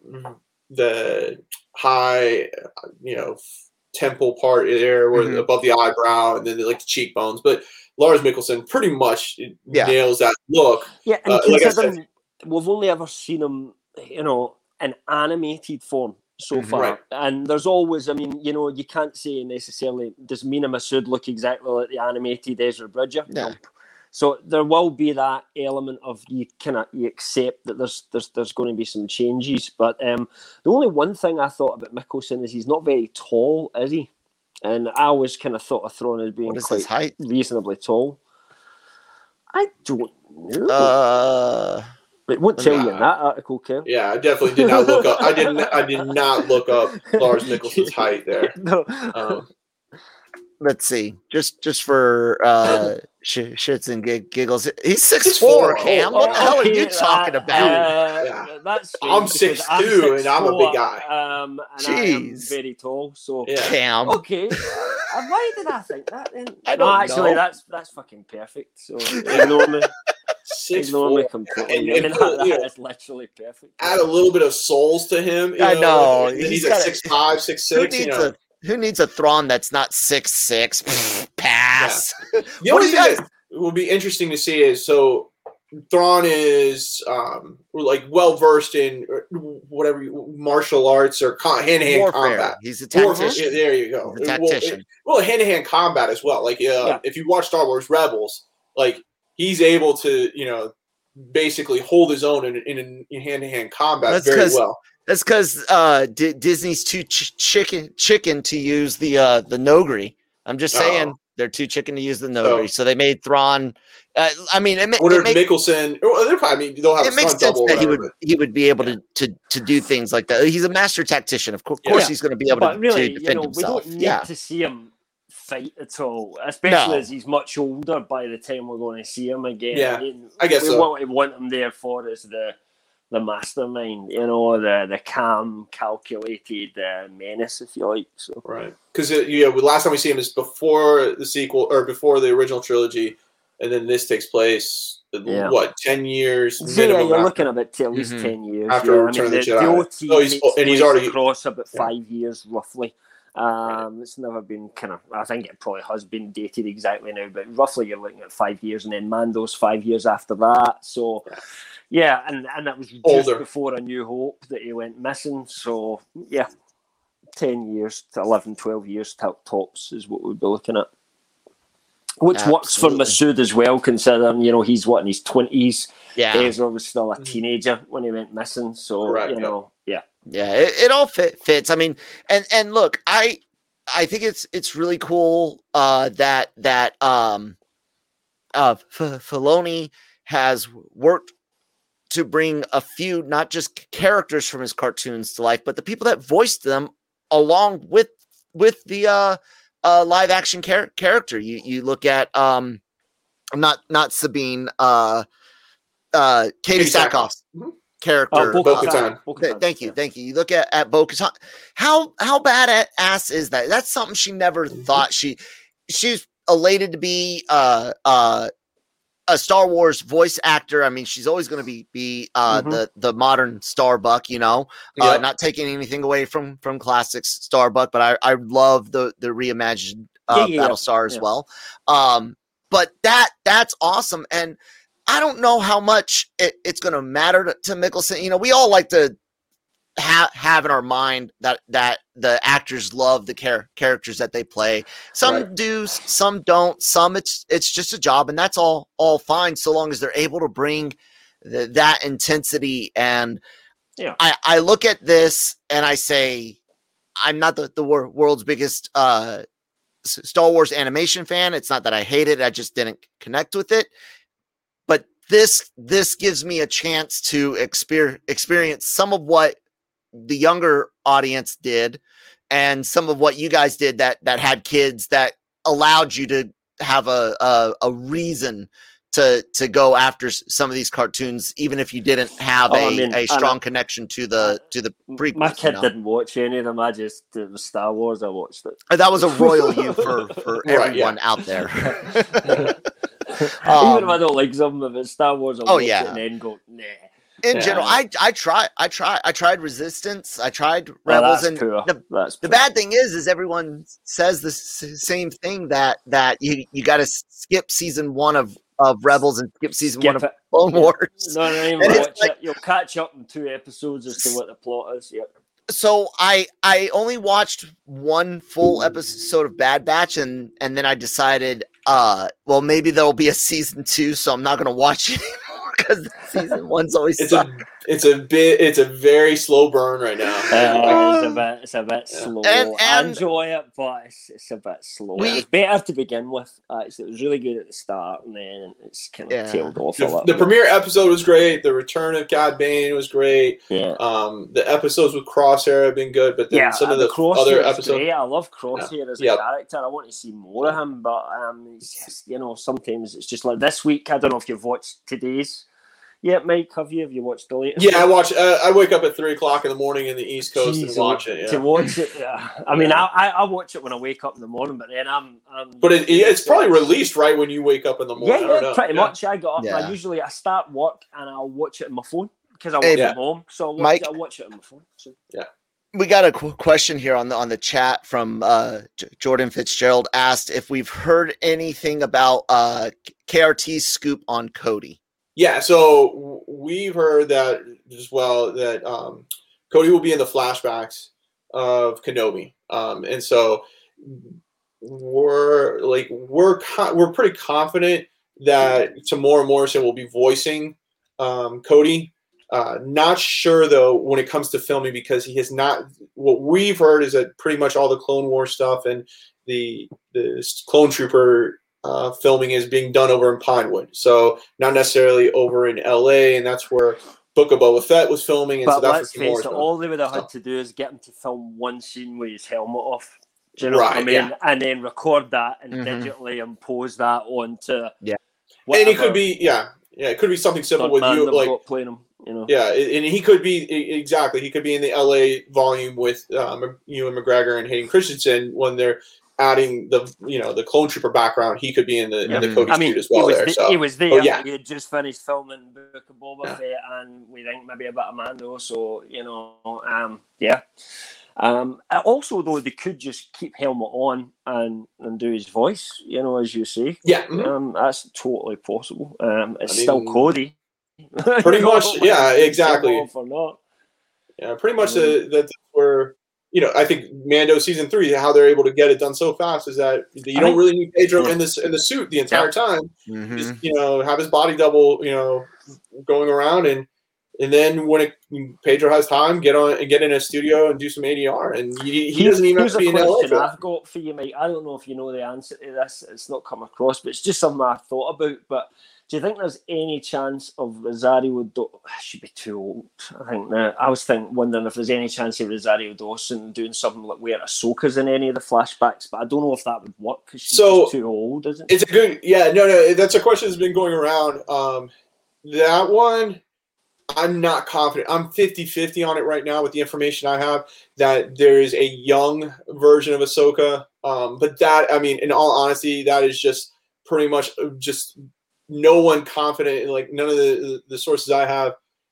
the high, you know, temple part there, where Mhm. above the eyebrow, and then like the cheekbones. But Lars Mikkelsen pretty much Yeah. nails that look. Yeah, and Uh, like I considering we've only ever seen him, you know, in animated form so Mhm. far, Right. and there's always, I mean, you know, you can't say necessarily does Mina Masood look exactly like the animated Ezra Bridger? Yeah. Nope. So there will be that element of you kind of you accept that there's there's there's going to be some changes, but um, the only one thing I thought about Mikkelsen is he's not very tall, is he? And I always kind of thought of Thrawn as being What is quite his height? reasonably tall. I don't know. Uh, It won't tell you in Nah. that article, Ken. Yeah, I definitely did not look up. I didn't. I did not look up Lars Mikkelsen's height there. No. Um, let's see. Just just for uh, sh- shits and gig- giggles, he's six Six four. four. Cam, Oh, what the hell are okay, you talking uh, about? Uh, Yeah. That's I'm strange because six two and I'm a big six four, guy. Um, and I am Jeez. very tall, so Yeah. Cam, okay. Uh, why did I think that then? I no, don't actually, know. that's that's fucking perfect. So ignore me. six Ignore me four. completely. And- I and mean, cool, that, you know, that is literally perfect. Add a little bit of souls to him. You I know, know. and then He's he's, got at a- six five, six who six. needs You know, a who needs a Thrawn that's not six six? Pass. the What only do you thing guys? that will be interesting to see is so Thrawn is um, like well versed in whatever you- martial arts or hand to hand Warfare. combat. He's a Warfare. tactician. Yeah, there you go. He's a Well, tactician. it- Well, hand to hand combat as well. Like uh, Yeah. if you watch Star Wars Rebels, like he's able to, you know, basically hold his own in in, in hand to hand combat That's very 'cause- well. That's because uh, D- Disney's too ch- chicken chicken to use the uh, the Nogri. I'm just saying Oh. they're too chicken to use the Nogri, so, they made Thrawn. Uh, I mean, it, ma- What it if makes Mikkelsen? Well, they're probably I mean, they'll have it a makes stunt sense double. or that he whatever, would he would be able to, to to do things like that. He's a master tactician, of course. Of course, Yeah. he's going to be able But to, really, to you defend know, himself. we don't need Yeah, to see him fight at all, especially No. as he's much older by the time we're going to see him again. Yeah, I, mean, I guess we, so. What we want him there for is the the mastermind, you know, the the calm, calculated uh, menace, if you like. So right, because yeah, the last time we see him is before the sequel or before the original trilogy, and then this takes place yeah. what ten years yeah, minimum. you're after, looking about at least mm-hmm. ten years after yeah. Return I mean, of the, the Jedi. The O T oh, he's, and he's already across about yeah. five years roughly. Um, it's never been kind of, I think it probably has been dated exactly now, but roughly you're looking at five years, and then Mando's five years after that. So, yeah, yeah and, and that was just Older. before A New Hope that he went missing. So, yeah, ten years to eleven, twelve years tops is what we'd be looking at. Which Absolutely. works for Masood as well, considering, you know, he's what, in his twenties. Yeah. Ezra was still a teenager when he went missing. So, Correct, you know, yeah. Yeah, it, it all fit, fits. I mean, and and look, I I think it's it's really cool uh, that that um, uh, F- Filoni has worked to bring a few, not just characters from his cartoons to life, but the people that voiced them along with with the uh, uh, live action char- character. You you look at um, not not Sabine, uh, uh, Katie, Katie Sackhoff. Mm-hmm. Character. Oh, Bo-Katan. Uh, th- thank you, thank you. You look at at Bo-Katan. How how badass is that? That's something she never mm-hmm. thought she. She's elated to be uh uh a Star Wars voice actor. I mean, she's always going to be be uh mm-hmm. the the modern Starbuck. You know, uh, yep. not taking anything away from from classics Starbuck, but I I love the the reimagined uh, yeah, yeah, Battlestar yeah. as yeah. well. Um, but that that's awesome. And I don't know how much it, it's going to matter to, to Mikkelsen. You know, we all like to ha- have in our mind that that the actors love the char- characters that they play. Some right. do, some don't. Some it's it's just a job, and that's all all fine so long as they're able to bring the, that intensity. And yeah, I, I look at this and I say, I'm not the the wor- world's biggest uh, Star Wars animation fan. It's not that I hate it; I just didn't connect with it. But this this gives me a chance to exper- experience some of what the younger audience did and some of what you guys did that that had kids that allowed you to have a a, a reason to to go after some of these cartoons, even if you didn't have oh, a, I mean, a strong connection to the to the prequels. My kid you know? didn't watch any of them. I just it was Star Wars. I watched it. That was a royal you for for right, everyone yeah. out there. Um, Even if I don't like some of it, Star Wars, I'll oh watch yeah, it and then go, nah. In yeah. general, I I try, I try, I tried Resistance, I tried Rebels, oh, and cool. the, that's the cool. bad thing is, is everyone says the s- same thing that that you you got to skip season one of, of Rebels and skip season skip one it. of Clone Wars. No, no, even watch like, it. You'll catch up in two episodes as to what the plot is. Yep. So I I only watched one full episode of Bad Batch, and and then I decided, uh, well, maybe there'll be a season two, so I'm not going to watch it anymore because season one's always it's sucked. a it's a bit it's a very slow burn right now. Uh, it's a bit it's a bit yeah. slow. And, and I enjoy it, but it's, it's a bit slow. We, it was better to begin with. Actually, it was really good at the start, and then it's kind of yeah. tailed off the, a little. The bit. premiere episode was great. The return of Cad Bane was great. Yeah. Um, the episodes with Crosshair have been good, but then yeah, some of the, the Crosshair other episodes. Great. I love Crosshair yeah. as a yep. character. I want to see more of him, but um, it's just, you know, sometimes it's just like this week. I don't know if you've watched today's. Yeah, Mike, have you? Have you watched the latest? Yeah, I watch. Uh, I wake up at three o'clock in the morning in the East Coast Jeez, and watch it. Yeah. To watch it, yeah. I mean, yeah. I I watch it when I wake up in the morning, but then I'm. I'm but it, it's probably released right when you wake up in the morning. Yeah, yeah, pretty yeah. much. I got up. Yeah. And I usually I start work and I'll watch it on my phone because I work hey, at home, so I watch, Mike, it, I watch it on my phone. So. Yeah. We got a qu- question here on the on the chat from uh, J- Jordan Fitzgerald. Asked if we've heard anything about uh, K R T's scoop on Cody. Yeah, so we've heard that as well, that um, Cody will be in the flashbacks of Kenobi, um, and so we're like we're co- we're pretty confident that Tamora Morrison will be voicing um, Cody. Uh, not sure though when it comes to filming because he has not. What we've heard is that pretty much all the Clone War stuff and the the Clone Trooper. Uh, filming is being done over in Pinewood, so not necessarily over in L A, and that's where Book of Boba Fett was filming. And but so that's let's face it, all they would have had to do is get him to film one scene with his helmet off. Do you know right, what I mean? Yeah. And then record that and mm-hmm. digitally impose that onto yeah. And it could be yeah, yeah, it could be something simple with you like playing him. You know. Yeah, and he could be exactly. He could be in the L A volume with um, Ewan McGregor and Hayden Christensen when they're adding the you know the clone trooper background. He could be in the Yeah. in the Cody I mean, shoot as well he was there. the, So he was there. oh, yeah. He had just finished filming Book of Boba Yeah. Fett, and we think maybe a bit of Mando. So you know, um, yeah. Um, also, though, they could just keep Helmet on and, and do his voice. You know, as you say, Yeah, mhm. um, that's totally possible. Um, it's I mean, still Cody. pretty much. Yeah, exactly. Off or not. Yeah, pretty much. Mm. Uh, that's where you know I think Mando season three, how they're able to get it done so fast is that you I don't think- really need Pedro in this in the suit the entire time. Mhm. Just, you know, have his body double, you know, going around and. And then when it, Pedro has time, get on and get in a studio and do some A D R. And he, he doesn't even have Here's to be a in L A. question for that. I've got for you, Mike. I don't know if you know the answer to this. It's not come across, but it's just something I thought about. But do you think there's any chance of Rosario Dawson? Should be too old. I think now. I was thinking, wondering if there's any chance of Rosario Dawson doing something like where Ahsoka's in any of the flashbacks. But I don't know if that would work because she's So, just too old, isn't It's a good, yeah, no, no, that's a question that's been going around. Um, that one, I'm not confident. I'm fifty-fifty on it right now with the information I have that there is a young version of Ahsoka. Um, but that, I mean, in all honesty, that is just pretty much just no one confident in, like, none of the, the sources I have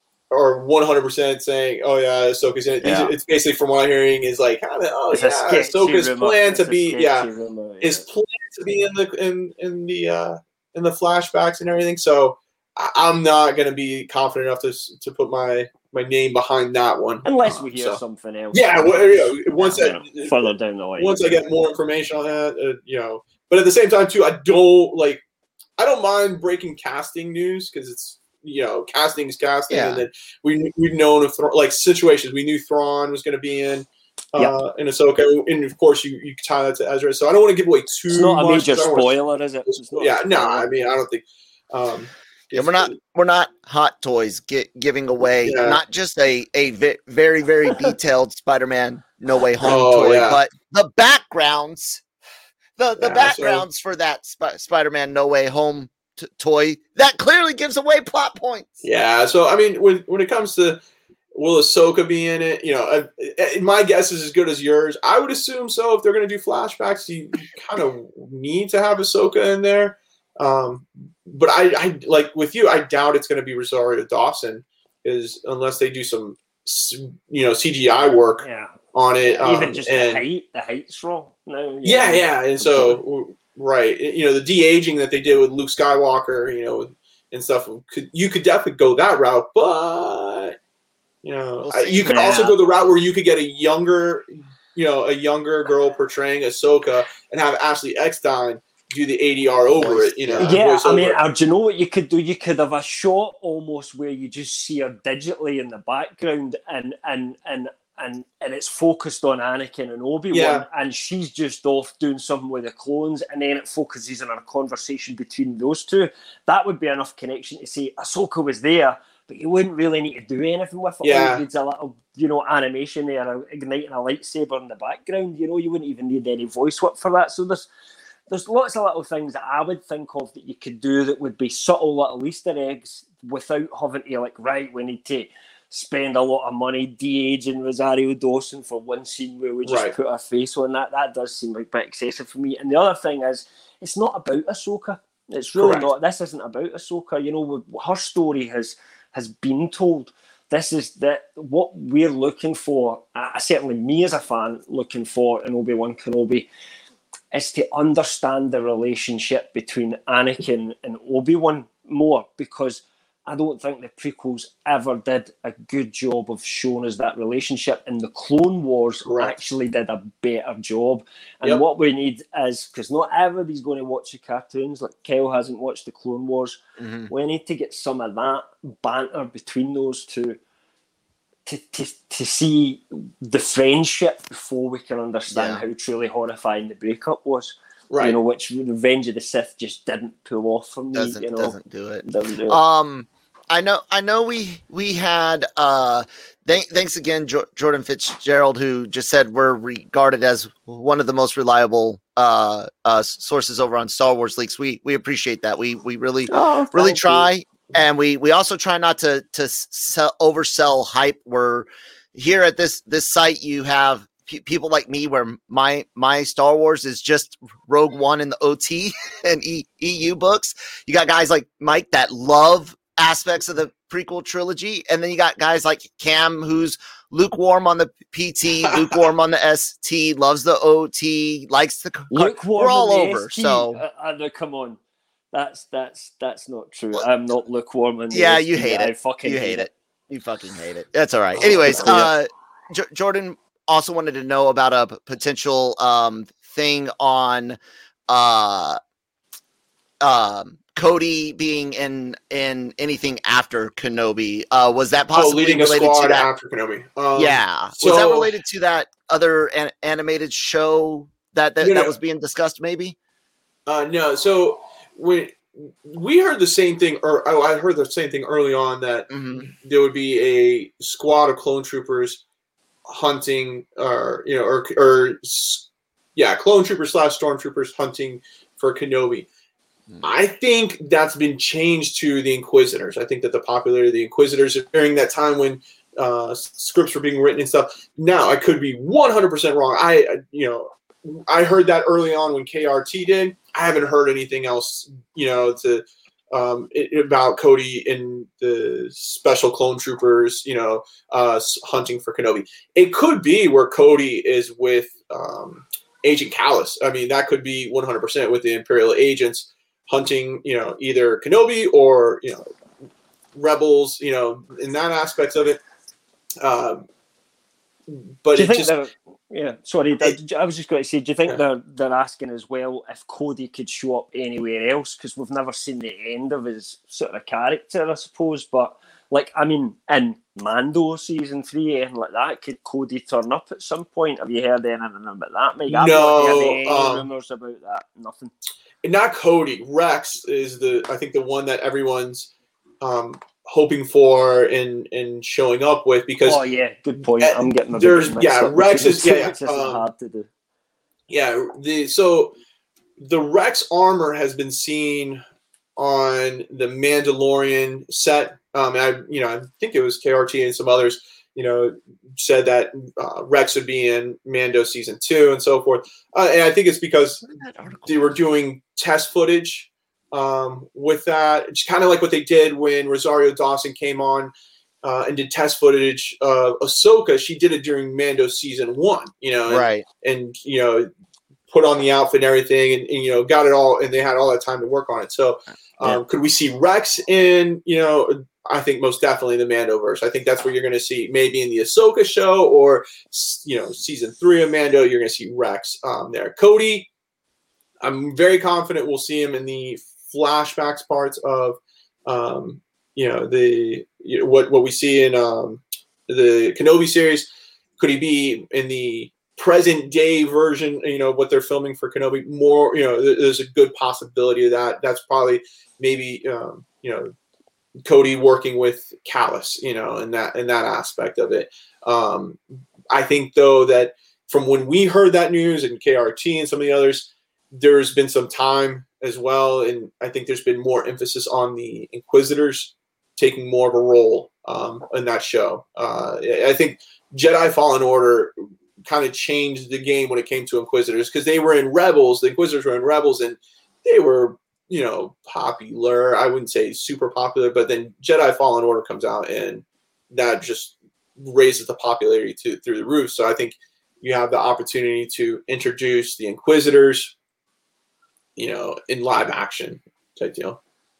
are one hundred percent saying, oh, yeah, Ahsoka's in it. These Yeah. are, it's basically from what I'm hearing is like, oh, It's a yeah, sketchy Ahsoka's rumor. plan to It's a be, sketchy yeah, rumor, is planned to be in the in in the uh, in the flashbacks and everything. So I, I'm not going to be confident enough to s- to put my my name behind that one, Unless we Um, hear so- something else. Yeah, well, you know, once You that know, further down the line. once I get more information on that, uh, you know. But at the same time, too, I don't like. I don't mind breaking casting news because it's you know casting is casting, Yeah. and then we we've known of Thra- like situations we knew Thrawn was going to be in. Uh, in Ahsoka, and of course you, you tie that to Ezra. So I don't want to give away too It's not a much. major 'cause I don't wanna- spoiler, is it? It's not a Yeah, no, spoiler. I mean I don't think. Um, Yeah, we're not we're not hot toys get, giving away Yeah. not just a a ve- very very detailed Spider-Man No Way Home Oh, toy, yeah. but the backgrounds, the the Yeah, so- backgrounds for that Sp- Spider-Man No Way Home t- toy that clearly gives away plot points. Yeah, so I mean, when when it comes to will Ahsoka be in it, you know, uh, uh, my guess is as good as yours. I would assume so. If they're going to do flashbacks, you kind of need to have Ahsoka in there. Um, but I, I like with you, I doubt it's going to be Rosario Dawson, is unless they do some, s- you know, C G I work Yeah. on it. Um, Even just and, the height, the height's wrong. No, Yeah, yeah, and so right, you know, the de aging that they did with Luke Skywalker, you know, and stuff. Could you could definitely go that route, but you know, We'll I- see. you could Yeah. also go the route where you could get a younger, you know, a younger girl portraying Ahsoka and have Ashley Eckstein do the A D R over Voice, it. You know, Yeah, voice I mean, over it. uh, do you know what you could do? You could have a shot almost where you just see her digitally in the background, and and and and and it's focused on Anakin and Obi-Wan, Yeah. and she's just off doing something with the clones, and then it focuses on a conversation between those two. That would be enough connection to say Ahsoka was there, but you wouldn't really need to do anything with it. Yeah. All you need's a little, you know, animation there, uh, igniting a lightsaber in the background. You know, you wouldn't even need any voice work for that. So there's there's lots of little things that I would think of that you could do that would be subtle little Easter eggs without having to, like, right, we need to spend a lot of money de-aging Rosario Dawson for one scene where we just Right. put her face on that. That does seem like a bit excessive for me. And the other thing is, it's not about Ahsoka. It's really Correct. not. This isn't about Ahsoka. You know, her story has has been told. This is that what we're looking for. Uh, certainly, me as a fan, looking for in Obi-Wan Kenobi, is to understand the relationship between Anakin and Obi-Wan more, because I don't think the prequels ever did a good job of showing us that relationship, and the Clone Wars Correct. actually did a better job. And Yep. what we need is, because not everybody's going to watch the cartoons, like Kyle hasn't watched the Clone Wars, Mhm. we need to get some of that banter between those two to, to, to see the friendship before we can understand Yeah. how truly horrifying the breakup was. Right. You know, which Revenge of the Sith just didn't pull off for me. Doesn't you know, doesn't do it. Doesn't do it. Um, I know, I know. We we had. Uh, th- thanks again, jo- Jordan Fitzgerald, who just said we're regarded as one of the most reliable uh, uh, sources over on Star Wars leaks. We we appreciate that. We we really Oh, really thank you. try. and we we also try not to to sell, oversell hype. We're here at this this site. You have p- people like me, where my my Star Wars is just Rogue One in the O T and e- EU books. You got guys like Mike that love aspects of the prequel trilogy, and then you got guys like Cam, who's lukewarm on the P T, lukewarm on the S T, loves the O T, likes the lukewarm. We're all on the over. S T. So uh, uh, come on, that's that's that's not true. I'm not lukewarm on the yeah, S T. you hate I it. fucking you hate, hate it. it. You fucking hate it. That's all right. Anyways, uh, J- Jordan also wanted to know about a p- potential um thing on uh um. Cody being in in anything after Kenobi. Uh, was that possibly oh, leading a related squad to that? after Kenobi? Um, yeah. So, was that related to that other an- animated show that that, no, no. that was being discussed? Maybe. Uh, no. So when we heard the same thing, or oh, I heard the same thing early on that Mm-hmm. there would be a squad of clone troopers hunting, or you know, or or yeah, clone troopers slash stormtroopers hunting for Kenobi. I think that's been changed to the Inquisitors. I think that the popularity of the Inquisitors during that time when uh, scripts were being written and stuff. Now, I could be one hundred percent wrong. I, you know, I heard that early on when K R T did. I haven't heard anything else, you know, to um, it, about Cody and the special clone troopers, you know, uh, hunting for Kenobi. It could be where Cody is with um, Agent Kallus. I mean, that could be one hundred percent with the Imperial agents hunting, you know, either Kenobi or, you know, rebels, you know, in that aspect of it. Um, but do you it think just, they're, yeah, sorry, it, I was just going to say, do you think yeah. they're they're asking as well if Cody could show up anywhere else? Because we've never seen the end of his sort of character, I suppose. But like, I mean, in Mando season three, anything like that, could Cody turn up at some point? Have you heard anything about that? Mike? I've No, not heard any um, rumors about that. Nothing. not Cody. Rex is the, I think, the one that everyone's um, hoping for and and showing up with, because Oh yeah, good point. I'm getting a there's bit yeah, mixed Rex up is yeah, it's just um, hard to do. yeah. The so the Rex armor has been seen on the Mandalorian set. Um, and I you know I think it was K R T and some others, you know, said that uh, Rex would be in Mando season two and so forth. Uh, and I think it's because they were doing test footage um, with that. It's kind of like what they did when Rosario Dawson came on uh, and did test footage of Ahsoka. She did it during Mando season one, you know, and, Right. and, you know, put on the outfit and everything and, and, you know, got it all. And they had all that time to work on it. So um, yeah. Could we see Rex in, you know, I think most definitely the Mandoverse. I think that's where you're going to see maybe in the Ahsoka show or, you know, season three of Mando, you're going to see Rex um, there. Cody, I'm very confident we'll see him in the flashbacks parts of, um, you know, the you know, what what we see in um, the Kenobi series. Could he be in the present day version? You know, what they're filming for Kenobi. More, you know, there's a good possibility of that. That's probably maybe um, you know, Cody working with Kallus, you know, in that in that aspect of it. Um, I think though that from when we heard that news and K R T and some of the others, there's been some time as well, and I think there's been more emphasis on the Inquisitors taking more of a role um, in that show. Uh, I think Jedi Fallen Order kind of changed the game when it came to Inquisitors, because they were in Rebels. The Inquisitors were in Rebels, and they were, you know, popular. I wouldn't say super popular, but then Jedi Fallen Order comes out, and that just raises the popularity to through the roof. So I think you have the opportunity to introduce the Inquisitors, you know, in live action type deal.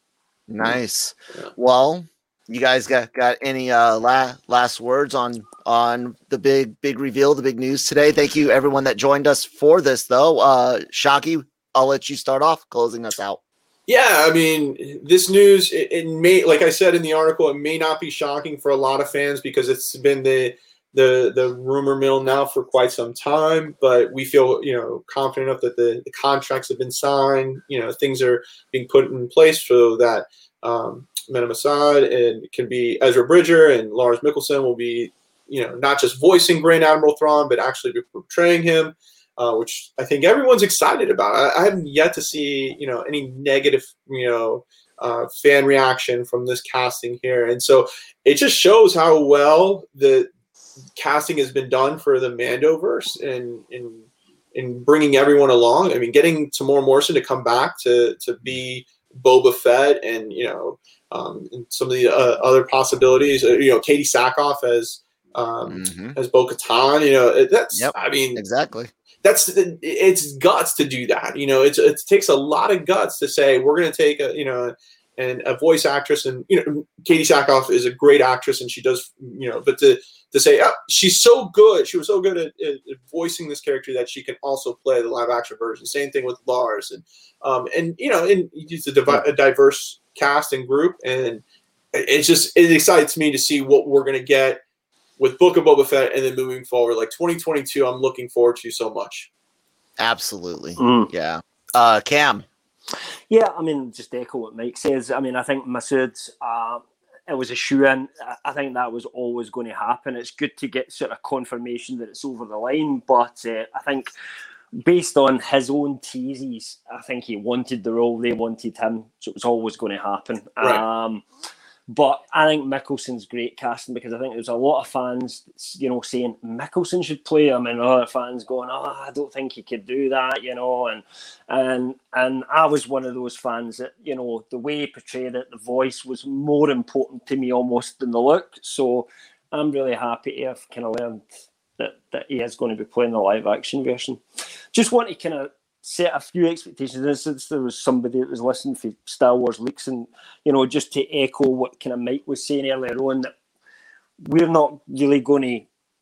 Nice. Yeah. Well, you guys got, got any uh, la- last words on on the big big reveal, the big news today? Thank you everyone that joined us for this, though. Uh, Shockey, I'll let you start off closing us out. Yeah, I mean, this news, it, it may, like I said in the article, it may not be shocking for a lot of fans because it's been the the the rumor mill now for quite some time. But we feel, you know, confident enough that the, the contracts have been signed. You know, things are being put in place so that um, Mena Massoud and it can be Ezra Bridger and Lars Mikkelsen will be, you know, not just voicing Grand Admiral Thrawn, but actually be portraying him. Uh, which I think everyone's excited about. I, I haven't yet to see, you know, any negative, you know, uh, fan reaction from this casting here. And so it just shows how well the casting has been done for the Mandoverse and in in bringing everyone along. I mean, getting Tamora Morrison to come back to to be Boba Fett, and you know, um, and some of the uh, other possibilities. Uh, you know, Katie Sackhoff as um, mm-hmm. as Bo-Katan. You know, that's yep, I mean, exactly. That's it's guts to do that. You know, it's it takes a lot of guts to say we're going to take a you know. and a voice actress, and you know, Katie Sackhoff is a great actress, and she does, you know, but to to say oh, she's so good, she was so good at, at, at voicing this character that she can also play the live action version. Same thing with Lars, and um, and you know, and it's a, divi- a diverse cast and group, and it's just it excites me to see what we're gonna get with Book of Boba Fett, and then moving forward, like twenty twenty-two, I'm looking forward to so much. Absolutely, mm. yeah. Uh, Cam. Yeah, I mean, just echo what Mike says. I mean, I think Masood, uh, it was a shoe-in. I think that was always going to happen. It's good to get sort of confirmation that it's over the line, but uh, I think based on his own teases, I think he wanted the role, they wanted him, so it was always going to happen. Right. Um, but I think Mickelson's great casting, because I think there's a lot of fans, you know, saying Mickelson should play him, and other fans going, "Oh, I don't think he could do that," you know. And and and I was one of those fans that, you know, the way he portrayed it, the voice was more important to me almost than the look. So I'm really happy to have kind of learned that that he is going to be playing the live action version. Just want to kind of set a few expectations. Since there was somebody that was listening for Star Wars Leaks, and you know, just to echo what kind of Mike was saying earlier on, that we're not really going to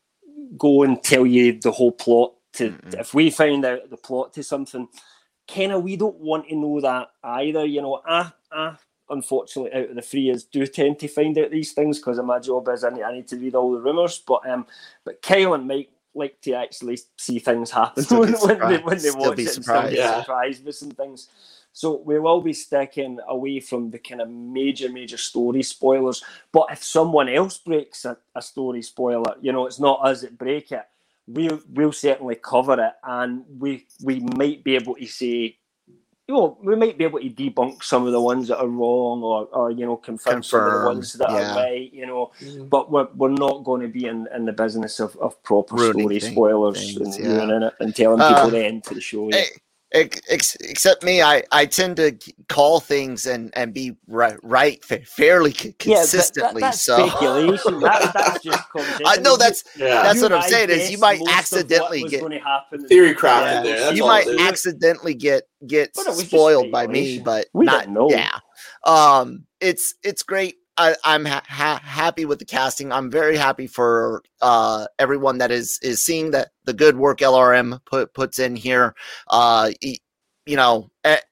go and tell you the whole plot. To mm-hmm. If we find out the plot to something, kind of we don't want to know that either. You know, I, I unfortunately out of the three is do tend to find out these things because of my job is I need, I need to read all the rumours. But um, but Kyle and Mike like to actually see things happen when, when they when they watch it, and still get surprised with some things. So we will be sticking away from the kind of major major story spoilers. But if someone else breaks a, a story spoiler, you know, it's not us that break it. We'll we'll certainly cover it, and we we might be able to say, you know, we might be able to debunk some of the ones that are wrong, or, or you know, confirm, confirm some of the ones that yeah. are right, you know. Mm-hmm. But we're we're not going to be in, in the business of, of proper ruining story thing, spoilers things, and yeah. ruining it and telling uh, people the end to the show. Yeah. Ex- except me, I, I tend to call things and, and be right, right fairly consistently. Yeah, that, that, that's so speculation. that, that's just I know that's yeah. that's what I'm saying is you might accidentally get theory craft yeah. in there. That's you might accidentally get get spoiled by me, but we not don't know. Yeah, um, it's it's great. I, I'm ha- ha- happy with the casting. I'm very happy for uh, everyone that is is seeing that the good work L R M put puts in here. Uh, you know,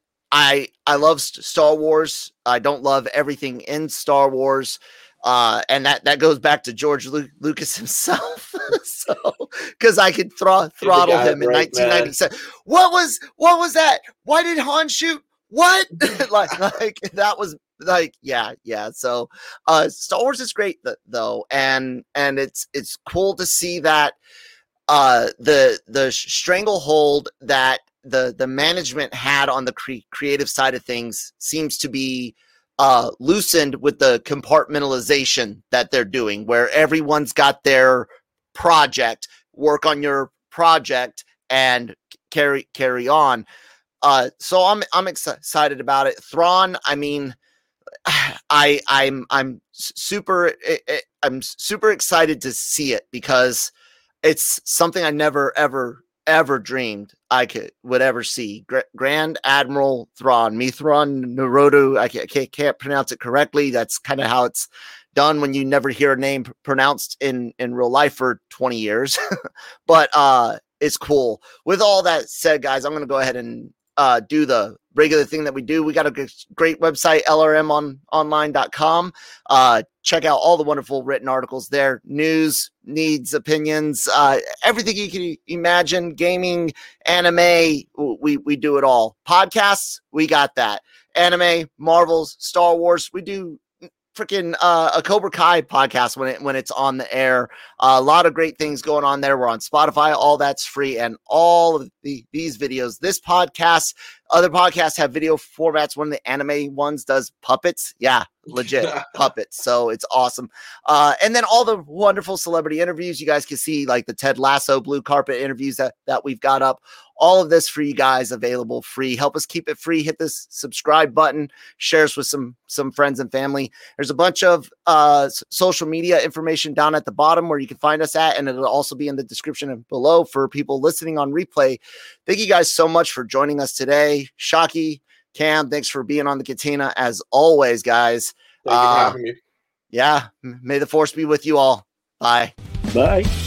I I love Star Wars. I don't love everything in Star Wars, uh, and that, that goes back to George Lu- Lucas himself. So, because I could thro- throttle him right, in nineteen ninety-seven. Man. What was what was that? Why did Han shoot? What? like like that was. Like yeah yeah so uh Star Wars is great th- though, and and it's it's cool to see that uh the the stranglehold that the the management had on the cre- creative side of things seems to be uh loosened with the compartmentalization that they're doing, where everyone's got their project, work on your project and carry carry on. Uh so I'm I'm ex- excited about it. Thrawn, I mean, I I'm I'm super I'm super excited to see it, because it's something I never ever ever dreamed I could would ever see. Gra- Grand Admiral Thrawn, Mithran Naruto. I can't, can't, can't pronounce it correctly. That's kind of how it's done when you never hear a name pronounced in in real life for twenty years. But uh, it's cool. With all that said, guys, I'm going to go ahead and uh, do the regular thing that we do. We got a great website, L R M on online dot com. Uh, check out all the wonderful written articles there. News, needs, opinions, uh, everything you can imagine. Gaming, anime, we, we do it all. Podcasts, we got that. Anime, Marvels, Star Wars, we do freaking uh, a Cobra Kai podcast when it when it's on the air. Uh, a lot of great things going on there. We're on Spotify. All that's free, and all of the, these videos, this podcast, other podcasts have video formats. One of the anime ones does puppets. Yeah, legit puppets. So it's awesome. Uh, and then all the wonderful celebrity interviews. You guys can see like the Ted Lasso blue carpet interviews that that we've got up. All of this for you guys, available free. Help us keep it free. Hit this subscribe button. Share us with some some friends and family. There's a bunch of uh, social media information down at the bottom where you can find us at, and it'll also be in the description below for people listening on replay. Thank you guys so much for joining us today. Shockey, Cam, thanks for being on the Cantina as always, guys. Thank you for Uh, having me. yeah, may the force be with you all. Bye. Bye.